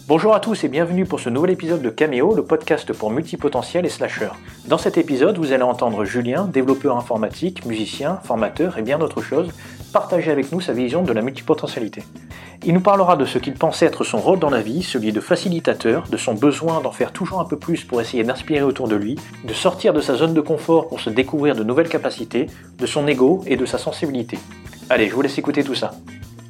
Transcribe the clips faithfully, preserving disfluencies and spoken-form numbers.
Bonjour à tous et bienvenue pour ce nouvel épisode de Cameo, le podcast pour multipotentiels et slasheurs. Dans cet épisode, vous allez entendre Julien, développeur informatique, musicien, formateur et bien d'autres choses, partager avec nous sa vision de la multipotentialité. Il nous parlera de ce qu'il pensait être son rôle dans la vie, celui de facilitateur, de son besoin d'en faire toujours un peu plus pour essayer d'inspirer autour de lui, de sortir de sa zone de confort pour se découvrir de nouvelles capacités, de son ego et de sa sensibilité. Allez, je vous laisse écouter tout ça.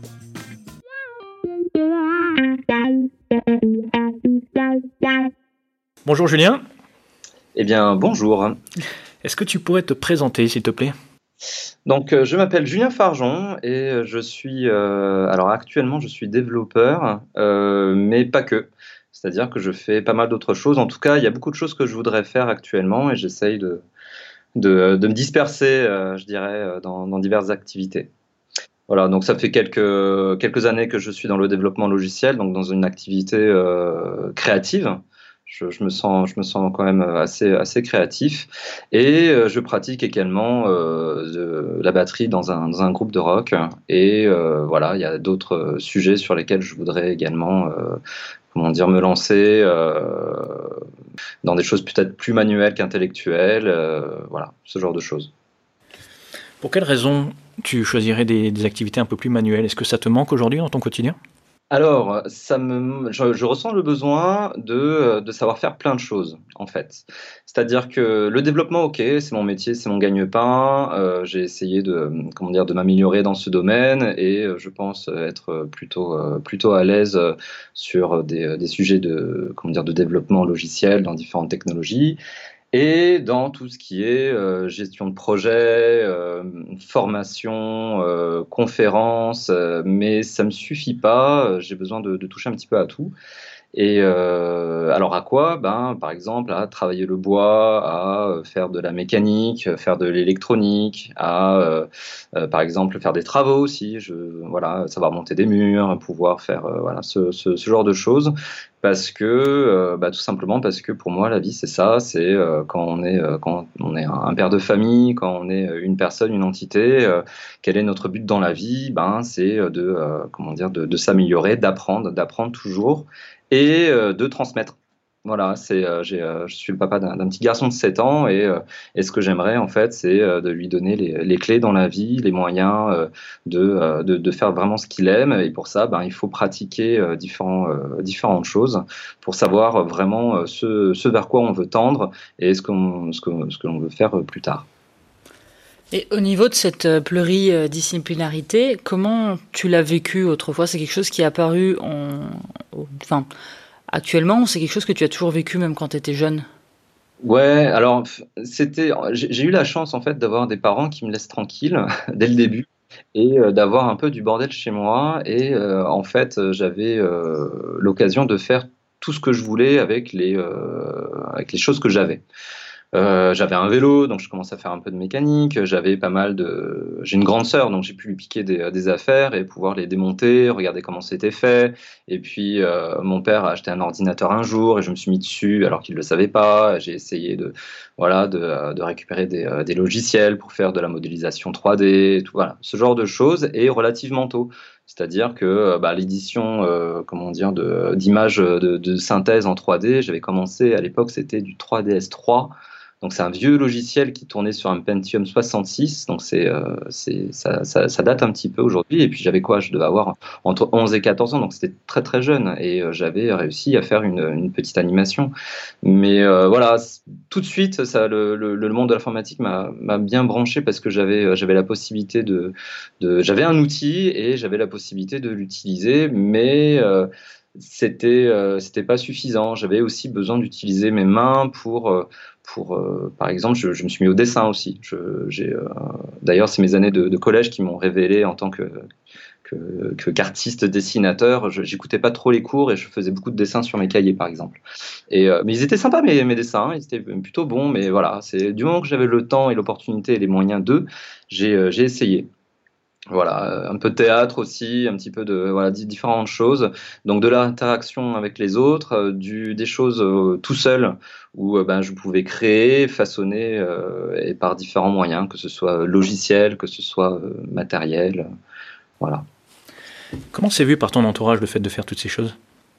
Bonjour Julien. Eh bien, bonjour. Est-ce que tu pourrais te présenter, s'il te plaît ? Donc, euh, je m'appelle Julien Farjon et je suis, euh, alors actuellement, je suis développeur, euh, mais pas que. C'est-à-dire que je fais pas mal d'autres choses. En tout cas, il y a beaucoup de choses que je voudrais faire actuellement et j'essaye de, de, de me disperser, euh, je dirais, dans, dans diverses activités. Voilà, donc ça fait quelques, quelques années que je suis dans le développement logiciel, donc dans une activité euh, créative. Je, je, me sens, je me sens quand même assez, assez créatif et euh, je pratique également euh, de, la batterie dans un, dans un groupe de rock et euh, voilà, il y a d'autres sujets sur lesquels je voudrais également euh, comment dire, me lancer euh, dans des choses peut-être plus manuelles qu'intellectuelles, euh, voilà, ce genre de choses. Pour quelles raisons tu choisirais des, des activités un peu plus manuelles ? Est-ce que ça te manque aujourd'hui dans ton quotidien ? Alors, ça me, je, je ressens le besoin de, de savoir faire plein de choses, en fait. C'est-à-dire que le développement, ok, c'est mon métier, c'est mon gagne-pain. Euh, j'ai essayé de, comment dire, de m'améliorer dans ce domaine et euh, je pense être plutôt, euh, plutôt à l'aise sur des, des sujets de, comment dire, de développement logiciel dans différentes technologies. Et dans tout ce qui est euh, gestion de projet, euh, formation, euh, conférences, euh, mais ça me suffit pas. J'ai besoin de, de toucher un petit peu à tout. Et euh, alors à quoi ? Ben, par exemple, à travailler le bois, à faire de la mécanique, faire de l'électronique, à, euh, euh, par exemple, faire des travaux aussi. Je, voilà, savoir monter des murs, pouvoir faire euh, voilà ce, ce, ce genre de choses. Parce que, euh, bah, tout simplement parce que pour moi, la vie, c'est ça. C'est euh, quand on est euh, quand on est un père de famille, quand on est une personne, une entité. Euh, quel est notre but dans la vie ? Ben, c'est de euh, comment dire, de, de s'améliorer, d'apprendre, d'apprendre toujours et euh, de transmettre. Voilà, c'est, euh, j'ai, euh, je suis le papa d'un, d'un petit garçon de sept ans et, euh, et ce que j'aimerais en fait, c'est euh, de lui donner les, les clés dans la vie, les moyens euh, de, euh, de, de faire vraiment ce qu'il aime. Et pour ça, ben, il faut pratiquer euh, différents, euh, différentes choses pour savoir vraiment euh, ce, ce vers quoi on veut tendre et ce, qu'on, ce, que, ce que l'on veut faire euh, plus tard. Et au niveau de cette pluridisciplinarité, comment tu l'as vécu autrefois ? C'est quelque chose qui est apparu en... Enfin, actuellement, c'est quelque chose que tu as toujours vécu même quand tu étais jeune ? Ouais, alors c'était, j'ai, j'ai eu la chance en fait d'avoir des parents qui me laissent tranquille dès le début et euh, d'avoir un peu du bordel chez moi et euh, en fait j'avais euh, l'occasion de faire tout ce que je voulais avec les, euh, avec les choses que j'avais. Euh, j'avais un vélo, donc je commençais à faire un peu de mécanique. J'avais pas mal de. J'ai une grande sœur, donc j'ai pu lui piquer des, des affaires et pouvoir les démonter, regarder comment c'était fait. Et puis euh, mon père a acheté un ordinateur un jour et je me suis mis dessus alors qu'il le savait pas. J'ai essayé de, voilà, de, de récupérer des, des logiciels pour faire de la modélisation trois D, tout, voilà, ce genre de choses et relativement tôt. C'est-à-dire que bah, l'édition, euh, comment dire, de, d'images de, de synthèse en trois D, j'avais commencé à l'époque, c'était du trois D S trois. Donc c'est un vieux logiciel qui tournait sur un Pentium soixante-six, donc c'est, euh, c'est, ça, ça, ça date un petit peu aujourd'hui. Et puis j'avais quoi ? Je devais avoir entre onze et quatorze ans, donc c'était très très jeune. Et euh, j'avais réussi à faire une, une petite animation. Mais euh, voilà, tout de suite, ça, le, le, le monde de l'informatique m'a, m'a bien branché parce que j'avais, j'avais la possibilité de, de... J'avais un outil et j'avais la possibilité de l'utiliser, mais... Euh, c'était euh, c'était pas suffisant. J'avais aussi besoin d'utiliser mes mains pour euh, pour euh, par exemple je, je me suis mis au dessin aussi. Je, j'ai euh, d'ailleurs c'est mes années de, de collège qui m'ont révélé en tant que que, que qu'artiste dessinateur. Je, j'écoutais pas trop les cours et je faisais beaucoup de dessins sur mes cahiers par exemple. Et euh, mais ils étaient sympas mes mes dessins, ils étaient plutôt bons. Mais voilà, c'est du moment que j'avais le temps et l'opportunité et les moyens d'eux, j'ai euh, j'ai essayé. Voilà, un peu de théâtre aussi, un petit peu de voilà différentes choses. Donc de l'interaction avec les autres, euh, du, des choses euh, tout seul où euh, ben je pouvais créer, façonner euh, et par différents moyens, que ce soit logiciel, que ce soit euh, matériel, voilà. Comment c'est vu par ton entourage le fait de faire toutes ces choses ?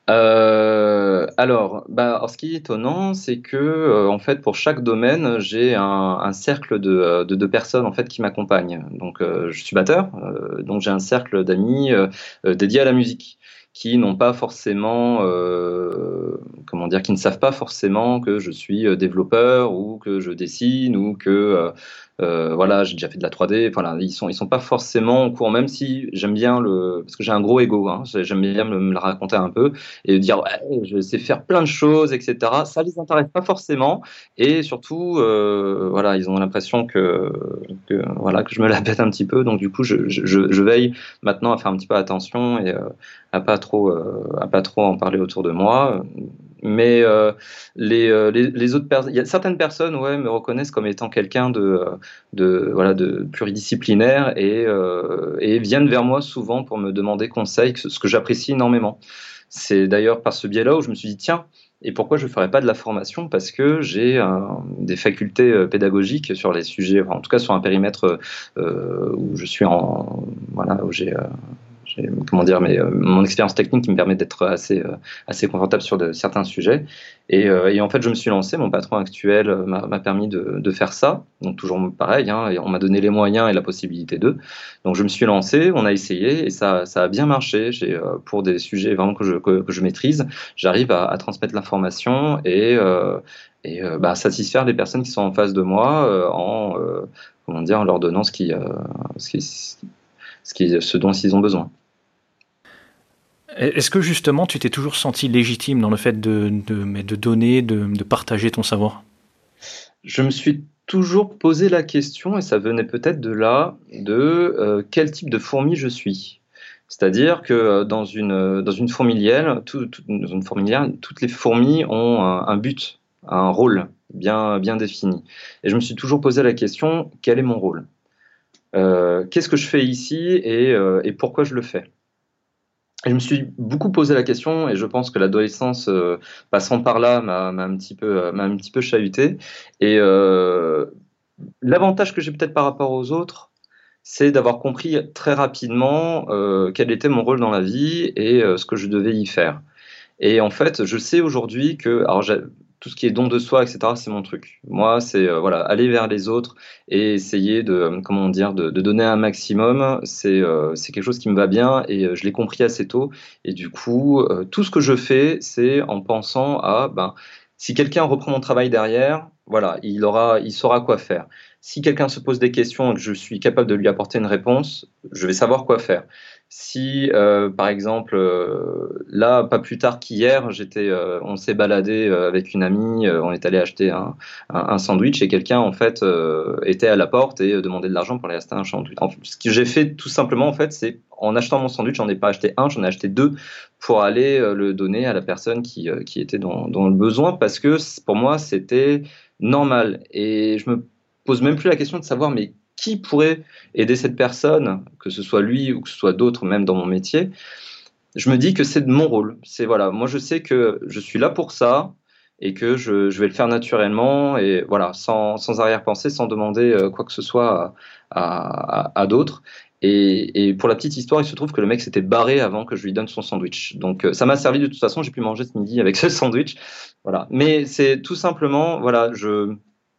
Euh, alors, bah, alors, ce qui est étonnant, c'est que euh, en fait, pour chaque domaine, j'ai un, un cercle de, de, de personnes en fait qui m'accompagnent. Donc, euh, je suis batteur, euh, donc j'ai un cercle d'amis euh, euh, dédiés à la musique, qui n'ont pas forcément, euh, comment dire, qui ne savent pas forcément que je suis euh, développeur ou que je dessine ou que euh, euh, voilà, j'ai déjà fait de la trois D. Voilà, ils sont, ils sont pas forcément au courant, même si j'aime bien le, parce que j'ai un gros ego, hein, j'aime bien me, me le raconter un peu et dire ouais, je sais faire plein de choses, et cetera. Ça les intéresse pas forcément et surtout, euh, voilà, ils ont l'impression que, que voilà que je me la pète un petit peu. Donc du coup, je, je, je veille maintenant à faire un petit peu attention et euh, à pas trop, euh, à pas trop en parler autour de moi. Mais euh, les, euh, les, les autres personnes, il y a certaines personnes, ouais, me reconnaissent comme étant quelqu'un de, de, voilà, de pluridisciplinaire et, euh, et viennent vers moi souvent pour me demander conseil, ce que j'apprécie énormément. C'est d'ailleurs par ce biais-là où je me suis dit, tiens, et pourquoi je ne ferais pas de la formation? Parce que j'ai euh, des facultés euh, pédagogiques sur les sujets, enfin, en tout cas sur un périmètre euh, où je suis en, voilà, où j'ai, euh, j'ai, comment dire, mais euh, mon expérience technique qui me permet d'être assez, euh, assez confortable sur de, certains sujets. Et, euh, et en fait, je me suis lancé. Mon patron actuel euh, m'a, m'a permis de, de faire ça. Donc toujours pareil, hein, et on m'a donné les moyens et la possibilité d'eux. Donc je me suis lancé, on a essayé et ça, ça a bien marché. J'ai, euh, pour des sujets vraiment que je, que, que je maîtrise, j'arrive à, à transmettre l'information et, euh, et euh, bah, satisfaire les personnes qui sont en face de moi euh, en, euh, comment dire, en leur donnant ce, qui, euh, ce, qui, ce, qui, ce dont ils ont besoin. Est-ce que justement tu t'es toujours senti légitime dans le fait de, de, de donner, de, de partager ton savoir? Je me suis toujours posé la question, et ça venait peut-être de là, de euh, quel type de fourmi je suis. C'est-à-dire que dans une, dans une fourmilière, tout, tout, dans une fourmilière, toutes les fourmis ont un, un but, un rôle bien, bien défini. Et je me suis toujours posé la question, quel est mon rôle? euh, Qu'est-ce que je fais ici et, euh, et pourquoi je le fais? Et je me suis beaucoup posé la question, et je pense que l'adolescence, euh, passant par là, m'a, m'a un petit peu, euh, m'a un petit peu chahuté. Et euh, l'avantage que j'ai peut-être par rapport aux autres, c'est d'avoir compris très rapidement euh, quel était mon rôle dans la vie et euh, ce que je devais y faire. Et en fait, je sais aujourd'hui que, alors, j'ai- tout ce qui est don de soi, et cetera, c'est mon truc. Moi, c'est euh, voilà, aller vers les autres et essayer de, euh, comment dire, de, de donner un maximum. C'est euh, c'est quelque chose qui me va bien et euh, je l'ai compris assez tôt. Et du coup, euh, tout ce que je fais, c'est en pensant à, ben, si quelqu'un reprend mon travail derrière, voilà, il aura, il saura quoi faire. Si quelqu'un se pose des questions et que je suis capable de lui apporter une réponse, je vais savoir quoi faire. Si, euh, par exemple, euh, là, pas plus tard qu'hier, j'étais, euh, on s'est baladé euh, avec une amie, euh, on est allé acheter un, un, un sandwich et quelqu'un, en fait, euh, était à la porte et euh, demandait de l'argent pour aller acheter un sandwich. En fait, ce que j'ai fait, tout simplement, en fait, c'est en achetant mon sandwich, j'en ai pas acheté un, j'en ai acheté deux pour aller euh, le donner à la personne qui, euh, qui était dans, dans le besoin parce que pour moi, c'était normal. Et je me pose même plus la question de savoir, mais qui pourrait aider cette personne, que ce soit lui ou que ce soit d'autres, même dans mon métier, je me dis que c'est de mon rôle. C'est voilà, moi je sais que je suis là pour ça et que je, je vais le faire naturellement et voilà, sans, sans arrière-pensée, sans demander euh, quoi que ce soit à, à, à d'autres. Et, et pour la petite histoire, il se trouve que le mec s'était barré avant que je lui donne son sandwich. Donc euh, ça m'a servi de toute façon, j'ai pu manger ce midi avec ce sandwich. Voilà. Mais c'est tout simplement, voilà, je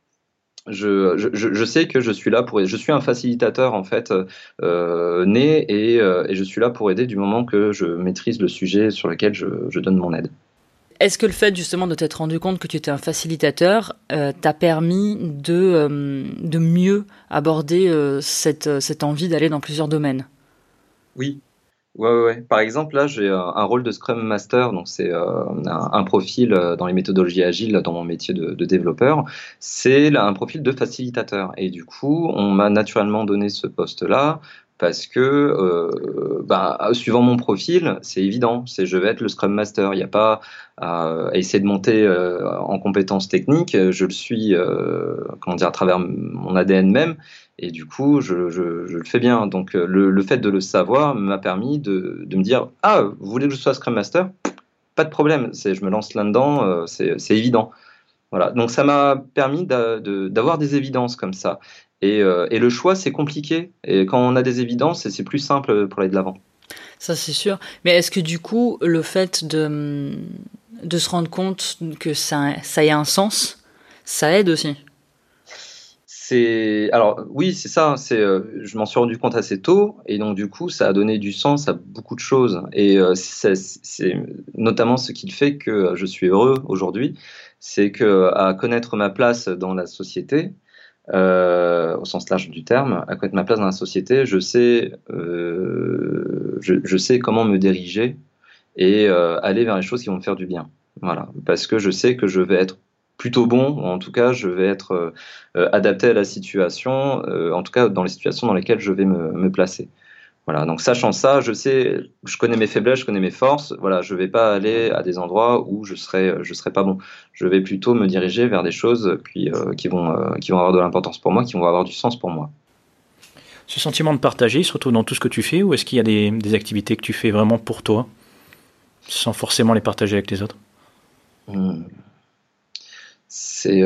Je, je, je sais que je suis là pour, je suis un facilitateur en fait euh, né et, euh, et je suis là pour aider du moment que je maîtrise le sujet sur lequel je, je donne mon aide. Est-ce que le fait justement de t'être rendu compte que tu étais un facilitateur euh, t'a permis de, euh, de mieux aborder euh, cette, cette envie d'aller dans plusieurs domaines? Oui. Ouais, ouais, ouais. Par exemple, là, j'ai un, un rôle de Scrum Master, donc c'est euh, un, un profil euh, dans les méthodologies agiles dans mon métier de, de développeur. C'est là, un profil de facilitateur. Et du coup, on m'a naturellement donné ce poste-là parce que, euh, bah, suivant mon profil, c'est évident, c'est je vais être le Scrum Master. Il n'y a pas à, à essayer de monter euh, en compétences techniques. Je le suis, euh, comment dire, à travers mon A D N même. Et du coup, je, je, je le fais bien. Donc, le, le fait de le savoir m'a permis de, de me dire « Ah, vous voulez que je sois Scrum Master? Pas de problème, c'est, je me lance là-dedans, euh, c'est, c'est évident. » Voilà. Donc, ça m'a permis d'a, de, d'avoir des évidences comme ça. Et, euh, et le choix, c'est compliqué. Et quand on a des évidences, c'est, c'est plus simple pour aller de l'avant. Ça, c'est sûr. Mais est-ce que du coup, le fait de, de se rendre compte que ça, ça ait un sens, ça aide aussi? C'est alors oui, c'est ça. C'est euh, je m'en suis rendu compte assez tôt, et donc du coup, ça a donné du sens à beaucoup de choses. Et euh, c'est, c'est notamment ce qui fait que je suis heureux aujourd'hui, c'est que à connaître ma place dans la société, euh, au sens large du terme, à connaître ma place dans la société, je sais, euh, je, je sais comment me diriger et euh, aller vers les choses qui vont me faire du bien. Voilà, parce que je sais que je vais être plutôt bon, ou en tout cas, je vais être euh, euh, adapté à la situation, euh, en tout cas dans les situations dans lesquelles je vais me, me placer. Voilà, donc sachant ça, je sais, je connais mes faiblesses, je connais mes forces. Voilà, je vais pas aller à des endroits où je serai, je serai pas bon. Je vais plutôt me diriger vers des choses qui, euh, qui vont, euh, qui vont avoir de l'importance pour moi, qui vont avoir du sens pour moi. Ce sentiment de partager, il se retrouve dans tout ce que tu fais, ou est-ce qu'il y a des, des activités que tu fais vraiment pour toi, sans forcément les partager avec les autres? Hmm. C'est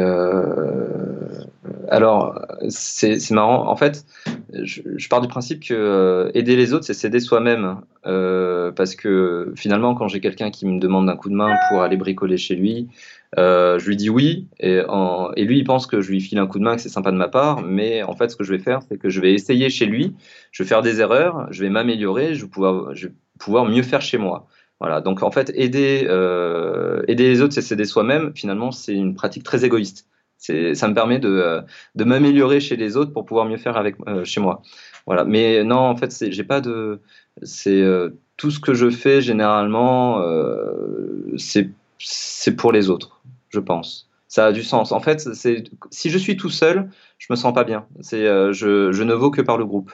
euh... alors c'est c'est marrant. En fait, je, je pars du principe que euh, aider les autres, c'est s'aider soi-même. Euh, parce que finalement, quand j'ai quelqu'un qui me demande un coup de main pour aller bricoler chez lui, euh, je lui dis oui, et, en, et lui il pense que je lui file un coup de main, que c'est sympa de ma part. Mais en fait, ce que je vais faire, c'est que je vais essayer chez lui. Je vais faire des erreurs, je vais m'améliorer, je vais pouvoir, je vais pouvoir mieux faire chez moi. Voilà, donc en fait, aider, euh, aider les autres, c'est s'aider soi-même. Finalement, c'est une pratique très égoïste. C'est, ça me permet de, euh, de m'améliorer chez les autres pour pouvoir mieux faire avec, euh, chez moi. Voilà, mais non, en fait, c'est, j'ai pas de, c'est euh, tout ce que je fais généralement, euh, c'est, c'est pour les autres, je pense. Ça a du sens. En fait, c'est, si je suis tout seul, je me sens pas bien. C'est, euh, je, je ne vaux que par le groupe.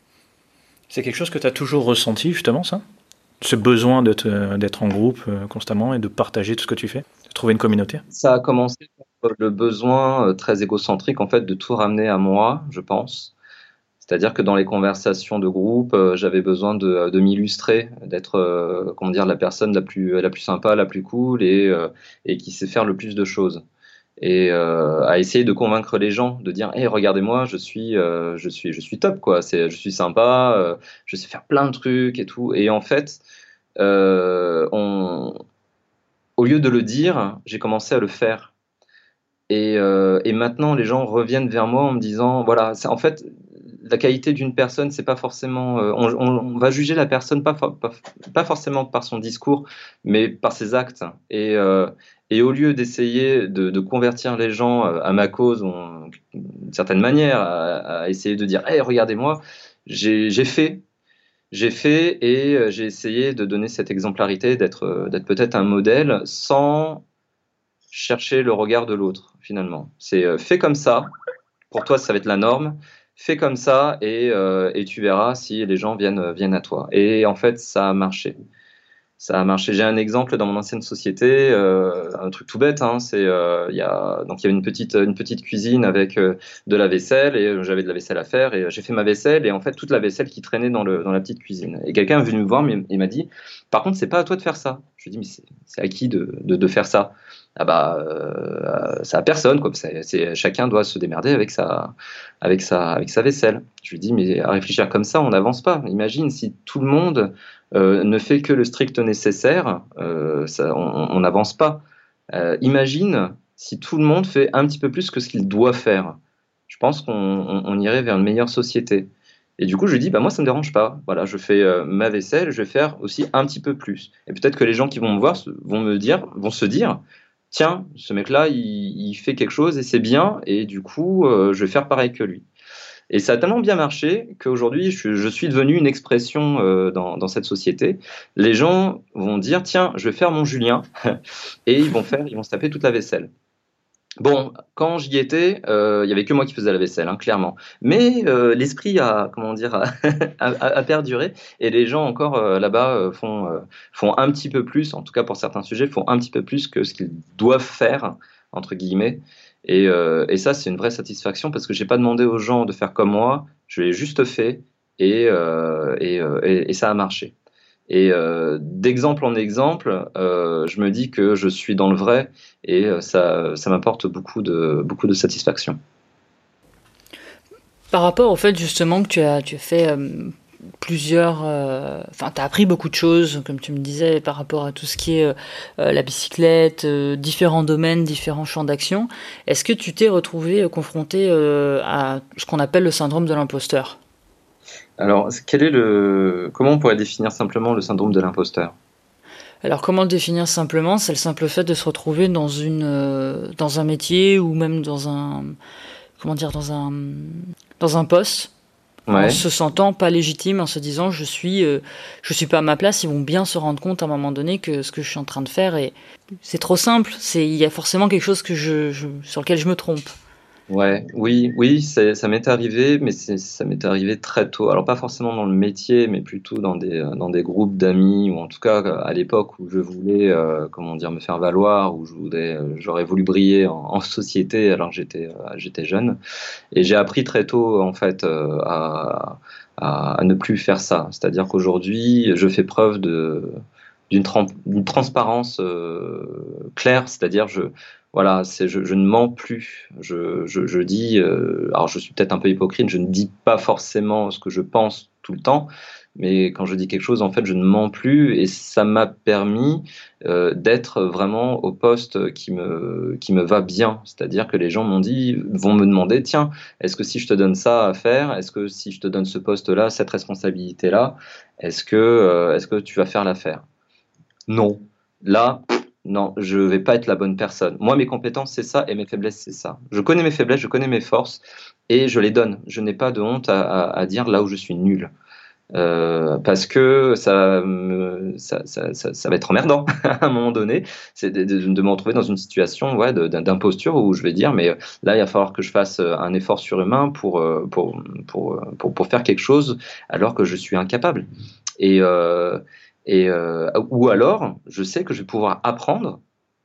C'est quelque chose que tu as toujours ressenti, justement, ça? Ce besoin de te, d'être en groupe euh, constamment et de partager tout ce que tu fais, de trouver une communauté? Ça a commencé par le besoin euh, très égocentrique en fait de tout ramener à moi, je pense. C'est-à-dire que dans les conversations de groupe, euh, j'avais besoin de, de m'illustrer, d'être euh, comment dire la personne la plus la plus sympa, la plus cool et euh, et qui sait faire le plus de choses. Et euh, à essayer de convaincre les gens, de dire, hey, regardez-moi, je suis euh, je suis je suis top quoi. C'est je suis sympa, euh, je sais faire plein de trucs et tout. Et en fait, euh, on au lieu de le dire, j'ai commencé à le faire. Et, euh, et maintenant, les gens reviennent vers moi en me disant, voilà, c'est, en fait, la qualité d'une personne, c'est pas forcément, euh, on, on, on va juger la personne pas, for- pas, pas forcément par son discours, mais par ses actes. Et, euh, et au lieu d'essayer de, de convertir les gens euh, à ma cause, ou d'une certaine manière, à, à essayer de dire, hey, regardez-moi, j'ai, j'ai fait. J'ai fait et euh, j'ai essayé de donner cette exemplarité, d'être, euh, d'être peut-être un modèle sans chercher le regard de l'autre, finalement. C'est euh, fais comme ça, pour toi ça va être la norme, fais comme ça et, euh, et tu verras si les gens viennent, viennent à toi. Et en fait, ça a marché. Ça a marché. J'ai un exemple dans mon ancienne société, euh, un truc tout bête. Hein, c'est euh, il y a donc il y avait une petite une petite cuisine avec euh, de la vaisselle et euh, j'avais de la vaisselle à faire et euh, j'ai fait ma vaisselle et en fait toute la vaisselle qui traînait dans le dans la petite cuisine. Et quelqu'un est venu me voir mais il m'a dit par contre c'est pas à toi de faire ça. Je lui ai dit mais c'est c'est à qui de de, de faire ça? Ah bah euh, c'est à personne quoi. C'est, c'est chacun doit se démerder avec sa avec sa avec sa vaisselle. Je lui dis mais à réfléchir comme ça on n'avance pas. Imagine si tout le monde euh, ne fait que le strict nécessaire, euh, ça, on n'avance pas. Euh, imagine si tout le monde fait un petit peu plus que ce qu'il doit faire. Je pense qu'on on, on irait vers une meilleure société. Et du coup, je lui dis, bah moi, ça me dérange pas. Voilà, je fais euh, ma vaisselle, je vais faire aussi un petit peu plus. Et peut-être que les gens qui vont me voir se- vont me dire, vont se dire, tiens, ce mec-là, il, il fait quelque chose et c'est bien. Et du coup, euh, je vais faire pareil que lui. Et ça a tellement bien marché qu'aujourd'hui, je, je suis devenu une expression euh, dans, dans cette société. Les gens vont dire, tiens, je vais faire mon Julien, et ils vont faire, ils vont se taper toute la vaisselle. Bon, quand j'y étais, euh, il y avait que moi qui faisais la vaisselle, hein, clairement. Mais euh, l'esprit a, comment dire, a, a, a perduré, et les gens encore euh, là-bas euh, font, euh, font un petit peu plus, en tout cas pour certains sujets, font un petit peu plus que ce qu'ils doivent faire entre guillemets. Et, euh, et ça, c'est une vraie satisfaction parce que j'ai pas demandé aux gens de faire comme moi, je l'ai juste fait et, euh, et, euh, et, et ça a marché. Et euh, d'exemple en exemple, euh, je me dis que je suis dans le vrai et euh, ça, ça m'apporte beaucoup de, beaucoup de satisfaction. Par rapport au fait justement que tu as, tu as fait euh, plusieurs... Enfin, euh, tu as appris beaucoup de choses, comme tu me disais, par rapport à tout ce qui est euh, la bicyclette, euh, différents domaines, différents champs d'action. Est-ce que tu t'es retrouvé euh, confronté euh, à ce qu'on appelle le syndrome de l'imposteur ? Alors, quel est le... comment on pourrait définir simplement le syndrome de l'imposteur ? Alors, comment le définir simplement ? C'est le simple fait de se retrouver dans, une, euh, dans un métier ou même dans un... Comment dire ? Dans un, dans un poste. Ouais. En se sentant pas légitime, en se disant je suis, euh, je suis pas à ma place, ils vont bien se rendre compte à un moment donné que ce que je suis en train de faire, est, c'est trop simple, c'est, il y a forcément quelque chose que je, je, sur lequel je me trompe. Ouais, oui, oui, c'est, ça m'est arrivé, mais c'est, ça m'est arrivé très tôt. Alors pas forcément dans le métier, mais plutôt dans des, dans des groupes d'amis, ou en tout cas à l'époque où je voulais, euh, comment dire, me faire valoir, où je voulais, j'aurais voulu briller en, en société alors que j'étais, j'étais jeune. Et j'ai appris très tôt, en fait, euh, à, à, à ne plus faire ça. C'est-à-dire qu'aujourd'hui, je fais preuve de, d'une, tran- d'une transparence euh, claire, c'est-à-dire je Voilà, c'est, je, je ne mens plus. Je, je, je dis, euh, alors je suis peut-être un peu hypocrite, je ne dis pas forcément ce que je pense tout le temps, mais quand je dis quelque chose, en fait, je ne mens plus, et ça m'a permis euh, d'être vraiment au poste qui me, qui me va bien. C'est-à-dire que les gens m'ont dit, vont me demander, tiens, est-ce que si je te donne ça à faire, est-ce que si je te donne ce poste-là, cette responsabilité-là, est-ce que, euh, est-ce que tu vas faire l'affaire ? Non. Là, non, je vais pas être la bonne personne. Moi, mes compétences, c'est ça, et mes faiblesses, c'est ça. Je connais mes faiblesses, je connais mes forces, et je les donne. Je n'ai pas de honte à, à, à dire là où je suis nul. Euh, parce que ça, me, ça, ça, ça, ça va être emmerdant à un moment donné, c'est de, de, de me retrouver dans une situation ouais, de, d'imposture où je vais dire, mais là, il va falloir que je fasse un effort surhumain pour, pour, pour, pour, pour faire quelque chose alors que je suis incapable. Et... Euh, Et, euh, ou alors, je sais que je vais pouvoir apprendre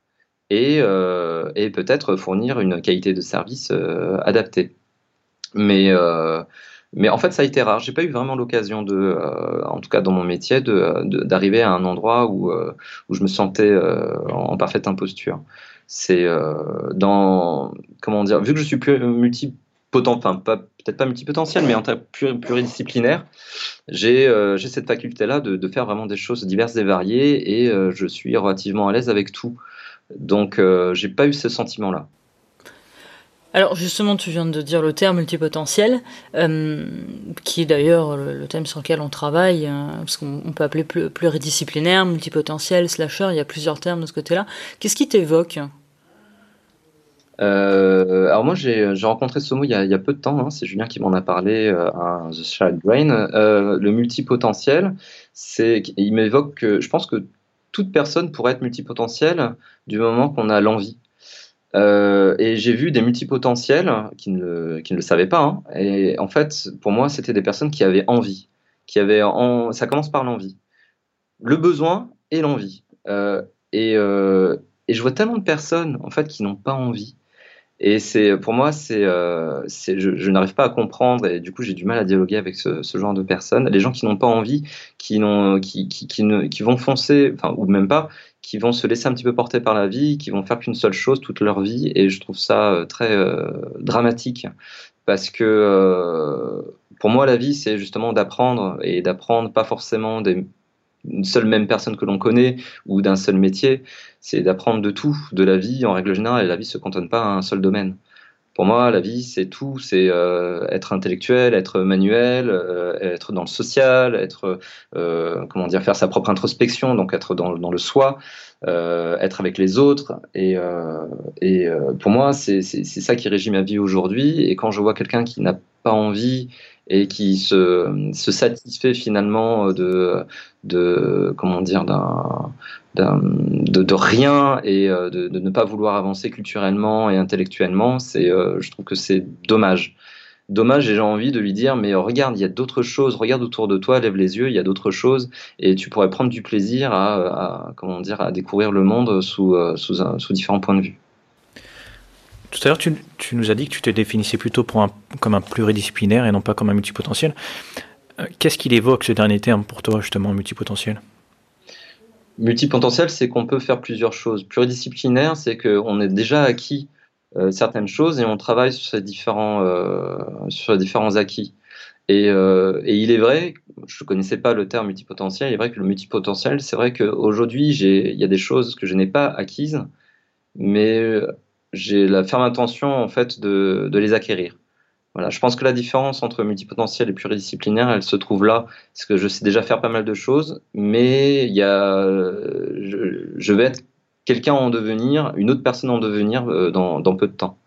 et, euh, et peut-être fournir une qualité de service euh, adaptée. Mais, euh, mais en fait, ça a été rare. J'ai pas eu vraiment l'occasion de, euh, en tout cas dans mon métier, de, de, d'arriver à un endroit où, euh, où je me sentais euh, en parfaite imposture. C'est euh, dans, comment dire, vu que je suis plus multi potent, enfin pas, peut-être pas multipotentiel, mais en tant que pluridisciplinaire, j'ai, euh, j'ai cette faculté-là de, de faire vraiment des choses diverses et variées, et euh, je suis relativement à l'aise avec tout. Donc, euh, j'ai pas eu ce sentiment-là. Alors justement, tu viens de dire le terme multipotentiel, euh, qui est d'ailleurs le, le thème sur lequel on travaille, hein, parce qu'on on peut appeler plus, pluridisciplinaire, multipotentiel, slasher, il y a plusieurs termes de ce côté-là. Qu'est-ce qui t'évoque ? Euh, alors moi j'ai, j'ai rencontré ce mot il y a, il y a peu de temps, hein, c'est Julien qui m'en a parlé euh, à The Shared Brain. Euh, le multipotentiel, c'est, il m'évoque que je pense que toute personne pourrait être multipotentielle du moment qu'on a l'envie. Euh, et j'ai vu des multipotentiels qui ne le, qui ne le savaient pas, hein, et en fait pour moi c'était des personnes qui avaient envie, qui avaient en, ça commence par l'envie, le besoin et l'envie. Euh, et, euh, et je vois tellement de personnes en fait qui n'ont pas envie. Et c'est, pour moi, c'est, euh, c'est, je, je n'arrive pas à comprendre, et du coup, j'ai du mal à dialoguer avec ce, ce genre de personnes. Les gens qui n'ont pas envie, qui n'ont, qui, qui, qui ne, qui vont foncer, enfin, ou même pas, qui vont se laisser un petit peu porter par la vie, qui vont faire qu'une seule chose toute leur vie. Et je trouve ça euh, très euh, dramatique, parce que euh, pour moi, la vie, c'est justement d'apprendre, et d'apprendre pas forcément des une seule même personne que l'on connaît ou d'un seul métier, c'est d'apprendre de tout, de la vie en règle générale, et la vie se cantonne pas à un seul domaine. Pour moi, la vie, c'est tout, c'est euh, être intellectuel, être manuel, euh, être dans le social, être, euh, comment dire, faire sa propre introspection, donc être dans, dans le soi, euh, être avec les autres. Et, euh, et euh, pour moi, c'est, c'est, c'est ça qui régit ma vie aujourd'hui. Et quand je vois quelqu'un qui n'a pas envie et qui se, se satisfait finalement de, de comment dire, d'un, d'un, de, de rien, et de, de ne pas vouloir avancer culturellement et intellectuellement, c'est, euh, je trouve que c'est dommage. Dommage, et j'ai envie de lui dire, mais regarde, il y a d'autres choses, regarde autour de toi, lève les yeux, il y a d'autres choses, et tu pourrais prendre du plaisir à, à comment dire, à découvrir le monde sous, sous, un, sous différents points de vue. Tout à l'heure, tu, tu nous as dit que tu te définissais plutôt pour un, comme un pluridisciplinaire et non pas comme un multipotentiel. Qu'est-ce qu'il évoque, ce dernier terme, pour toi, justement, multipotentiel ? Multipotentiel, c'est qu'on peut faire plusieurs choses. Pluridisciplinaire, c'est qu'on est déjà acquis euh, certaines choses et on travaille sur ces différents, euh, sur les différents acquis. Et, euh, et il est vrai, je ne connaissais pas le terme multipotentiel. Il est vrai que le multipotentiel, c'est vrai qu'aujourd'hui, j'ai, il y a des choses que je n'ai pas acquises, mais j'ai la ferme intention en fait de, de les acquérir. Voilà, je pense que la différence entre multipotentiel et pluridisciplinaire, elle se trouve là, parce que je sais déjà faire pas mal de choses, mais il y a, je, je vais être quelqu'un en devenir, une autre personne en devenir euh, dans, dans peu de temps.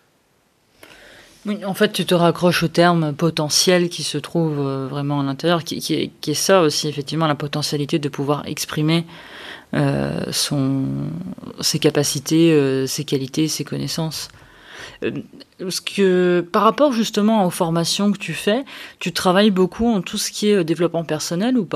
Oui, en fait, tu te raccroches au terme potentiel qui se trouve euh, vraiment à l'intérieur, qui, qui, est, qui est ça aussi, effectivement, la potentialité de pouvoir exprimer euh, son, ses capacités, euh, ses qualités, ses connaissances. Euh, parce que par rapport justement aux formations que tu fais, tu travailles beaucoup en tout ce qui est développement personnel ou pas ?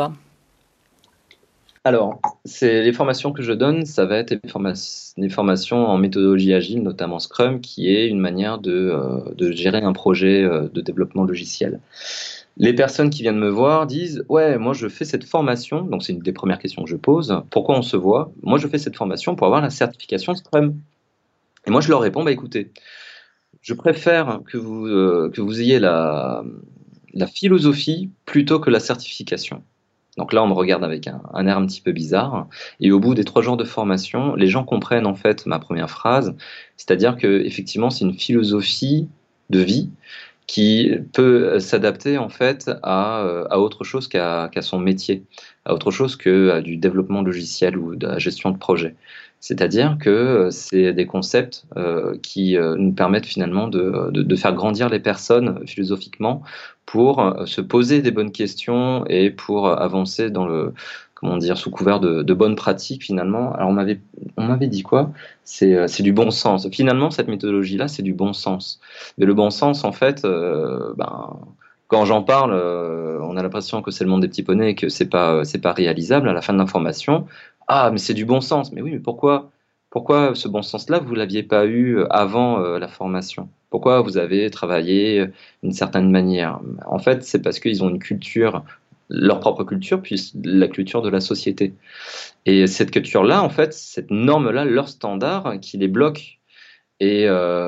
Alors, c'est les formations que je donne, ça va être des, forma- des formations en méthodologie agile, notamment Scrum, qui est une manière de, euh, de gérer un projet euh, de développement logiciel. Les personnes qui viennent me voir disent « Ouais, moi je fais cette formation », donc c'est une des premières questions que je pose, « Pourquoi on se voit ? Moi je fais cette formation pour avoir la certification Scrum. » Et moi je leur réponds « Bah écoutez, je préfère que vous, euh, que vous ayez la, la philosophie plutôt que la certification. » Donc là, on me regarde avec un, un air un petit peu bizarre. Et au bout des trois jours de formation, les gens comprennent en fait ma première phrase, c'est-à-dire que effectivement, c'est une philosophie de vie qui peut s'adapter en fait à, à autre chose qu'à, qu'à son métier, à autre chose que du développement logiciel ou de la gestion de projet. C'est-à-dire que c'est des concepts euh, qui euh, nous permettent finalement de, de, de faire grandir les personnes philosophiquement pour euh, se poser des bonnes questions et pour avancer dans le, comment dire, sous couvert de, de bonnes pratiques finalement. Alors on m'avait, on m'avait dit quoi ? C'est, c'est du bon sens. Finalement, cette méthodologie-là, c'est du bon sens. Mais le bon sens, en fait, euh, ben, quand j'en parle, euh, on a l'impression que c'est le monde des petits poneys et que c'est pas, c'est pas réalisable à la fin de l'information. Ah, mais c'est du bon sens. Mais oui, mais pourquoi, pourquoi ce bon sens-là, vous l'aviez pas eu avant euh, la formation ? Pourquoi vous avez travaillé d'une certaine manière ? En fait, c'est parce qu'ils ont une culture, leur propre culture, puis la culture de la société. Et cette culture-là, en fait, cette norme-là, leur standard, qui les bloque. Et,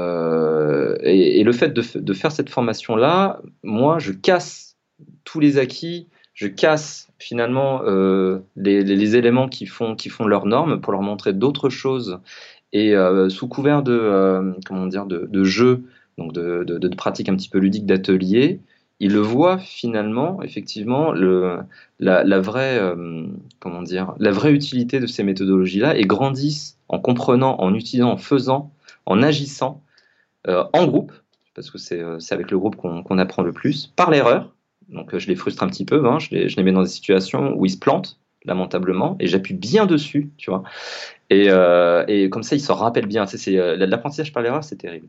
euh, et, et le fait de, de faire cette formation-là, moi, je casse tous les acquis, je casse finalement euh, les, les, les éléments qui font, qui font leurs normes pour leur montrer d'autres choses. Et euh, sous couvert de, euh, comment dire, de, de jeux, donc de, de, de pratiques un petit peu ludiques d'atelier, ils le voient finalement, effectivement, le, la, la, vraie, euh, comment dire, la vraie utilité de ces méthodologies-là et grandissent en comprenant, en utilisant, en faisant, en agissant euh, en groupe, parce que c'est, euh, c'est avec le groupe qu'on, qu'on apprend le plus, par l'erreur. Donc euh, je les frustre un petit peu, hein, je, les, je les mets dans des situations où ils se plantent, lamentablement, et j'appuie bien dessus, tu vois. Et, euh, et comme ça, ils s'en rappellent bien. C'est, c'est, euh, l'apprentissage par l'erreur, c'est terrible.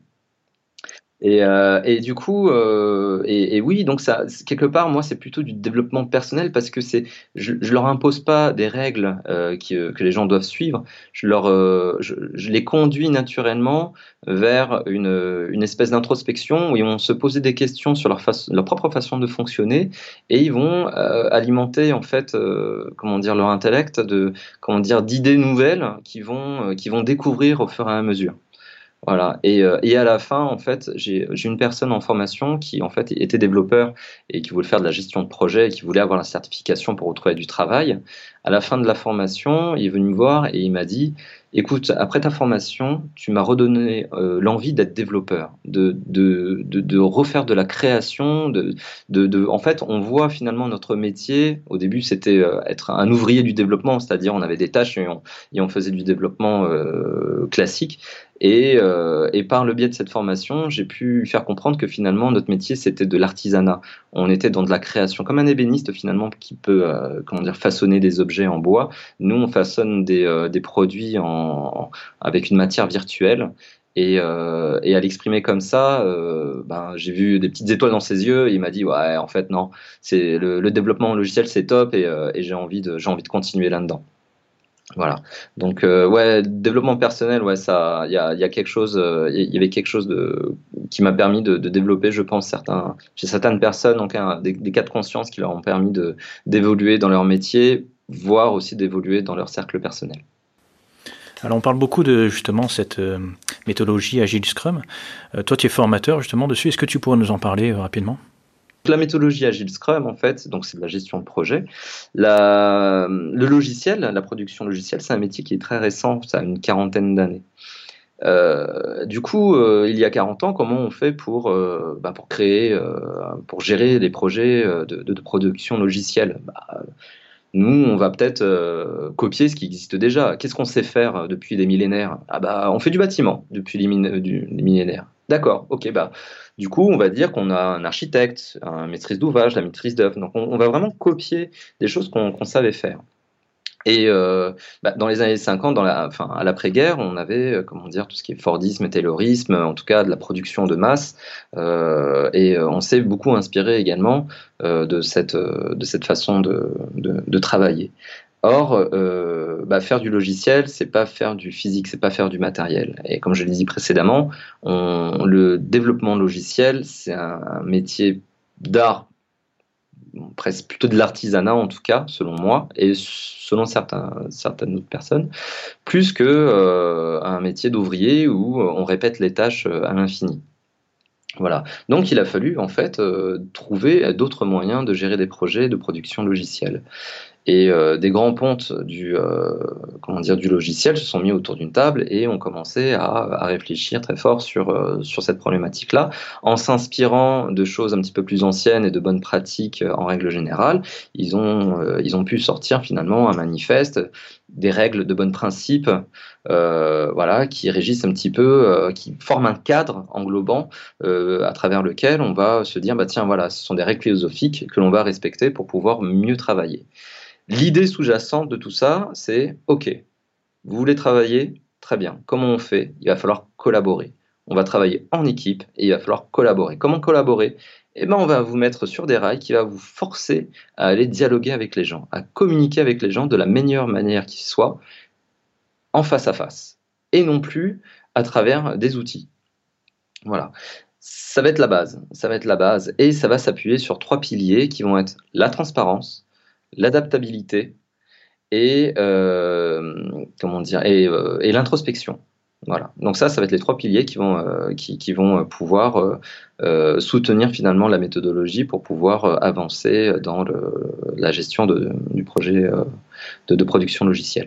Et, euh, et du coup, euh, et, et oui, donc ça, quelque part, moi, c'est plutôt du développement personnel parce que c'est, je, je leur impose pas des règles euh, qui, que les gens doivent suivre. Je leur, euh, je, je les conduis naturellement vers une, une espèce d'introspection où ils vont se poser des questions sur leur, façon, leur propre façon de fonctionner et ils vont euh, alimenter en fait, euh, comment dire, leur intellect de, comment dire, d'idées nouvelles qui vont, euh, qui vont découvrir au fur et à mesure. Voilà. Et, euh, et à la fin, en fait, j'ai, j'ai une personne en formation qui, en fait, était développeur et qui voulait faire de la gestion de projet et qui voulait avoir la certification pour retrouver du travail. À la fin de la formation, il est venu me voir et il m'a dit « Écoute, après ta formation, tu m'as redonné euh, l'envie d'être développeur, de, de, de, de refaire de la création. De, de, de... En fait, on voit finalement notre métier. Au début, c'était euh, être un ouvrier du développement, c'est-à-dire on avait des tâches et on, et on faisait du développement euh, classique. Et, euh, et par le biais de cette formation, j'ai pu faire comprendre que finalement notre métier c'était de l'artisanat. On était dans de la création, comme un ébéniste finalement qui peut, euh, comment dire, façonner des objets en bois. Nous, on façonne des, euh, des produits en, en, avec une matière virtuelle. Et, euh, et à l'exprimer comme ça, euh, ben, j'ai vu des petites étoiles dans ses yeux. Et il m'a dit ouais, en fait non, c'est le, le développement logiciel c'est top et, euh, et j'ai envie de, j'ai envie de continuer là-dedans. Voilà. Donc euh, ouais, développement personnel, ouais, ça, il y a, y a quelque chose, il euh, y avait quelque chose de qui m'a permis de, de développer, je pense, certains, chez certaines personnes, donc un, des, des cas de conscience qui leur ont permis de d'évoluer dans leur métier, voire aussi d'évoluer dans leur cercle personnel. Alors on parle beaucoup de justement cette euh, méthodologie Agile Scrum. Euh, toi, tu es formateur justement dessus. Est-ce que tu pourrais nous en parler euh, rapidement ? La méthodologie Agile Scrum, en fait, donc c'est de la gestion de projet. La, le logiciel, la production logicielle, c'est un métier qui est très récent, ça a une quarantaine d'années. Euh, du coup, euh, il y a quarante ans, comment on fait pour, euh, bah, pour créer, euh, pour gérer les projets de, de, de production logicielle? Bah, nous, on va peut-être euh, copier ce qui existe déjà. Qu'est-ce qu'on sait faire depuis des millénaires? Ah bah, on fait du bâtiment depuis les, min- du- les millénaires. D'accord, ok, bah, du coup, on va dire qu'on a un architecte, un maîtrise d'ouvrage, la maîtrise d'œuvre. Donc, on, on va vraiment copier des choses qu'on qu'on savait faire. Et euh, bah, dans les années cinquante, dans la, enfin, à l'après-guerre, on avait, euh, comment dire, tout ce qui est Fordisme, Taylorisme, en tout cas de la production de masse, euh, et euh, on s'est beaucoup inspiré également euh, de cette, euh, de cette façon de, de, de travailler. Or, euh, bah, faire du logiciel, c'est pas faire du physique, c'est pas faire du matériel. Et comme je l'ai dit précédemment, on, le développement logiciel, c'est un, un métier d'art, presque plutôt de l'artisanat en tout cas, selon moi, et selon certains, certaines autres personnes, plus que euh, un métier d'ouvrier où on répète les tâches à l'infini. Voilà. Donc il a fallu en fait euh, trouver d'autres moyens de gérer des projets de production logicielle. Et euh, des grands pontes du, euh, comment dire, du logiciel se sont mis autour d'une table et ont commencé à, à réfléchir très fort sur, euh, sur cette problématique-là, en s'inspirant de choses un petit peu plus anciennes et de bonnes pratiques euh, en règle générale. Ils ont, euh, ils ont pu sortir finalement un manifeste, des règles de bons principes, euh, voilà, qui régissent un petit peu, euh, qui forment un cadre englobant euh, à travers lequel on va se dire, bah tiens, voilà, ce sont des règles philosophiques que l'on va respecter pour pouvoir mieux travailler. L'idée sous-jacente de tout ça, c'est OK, vous voulez travailler? Très bien. Comment on fait? Il va falloir collaborer. On va travailler en équipe et il va falloir collaborer. Comment collaborer? Eh ben, on va vous mettre sur des rails qui va vous forcer à aller dialoguer avec les gens, à communiquer avec les gens de la meilleure manière qui soit, en face à face, et non plus à travers des outils. Voilà. Ça va être la base. Ça va être la base. Et ça va s'appuyer sur trois piliers qui vont être la transparence, l'adaptabilité et euh, comment dire et, euh, et l'introspection. Voilà. Donc ça, ça va être les trois piliers qui vont euh, qui, qui vont pouvoir euh, euh, soutenir finalement la méthodologie pour pouvoir euh, avancer dans le, la gestion de, du projet euh, de, de production logicielle.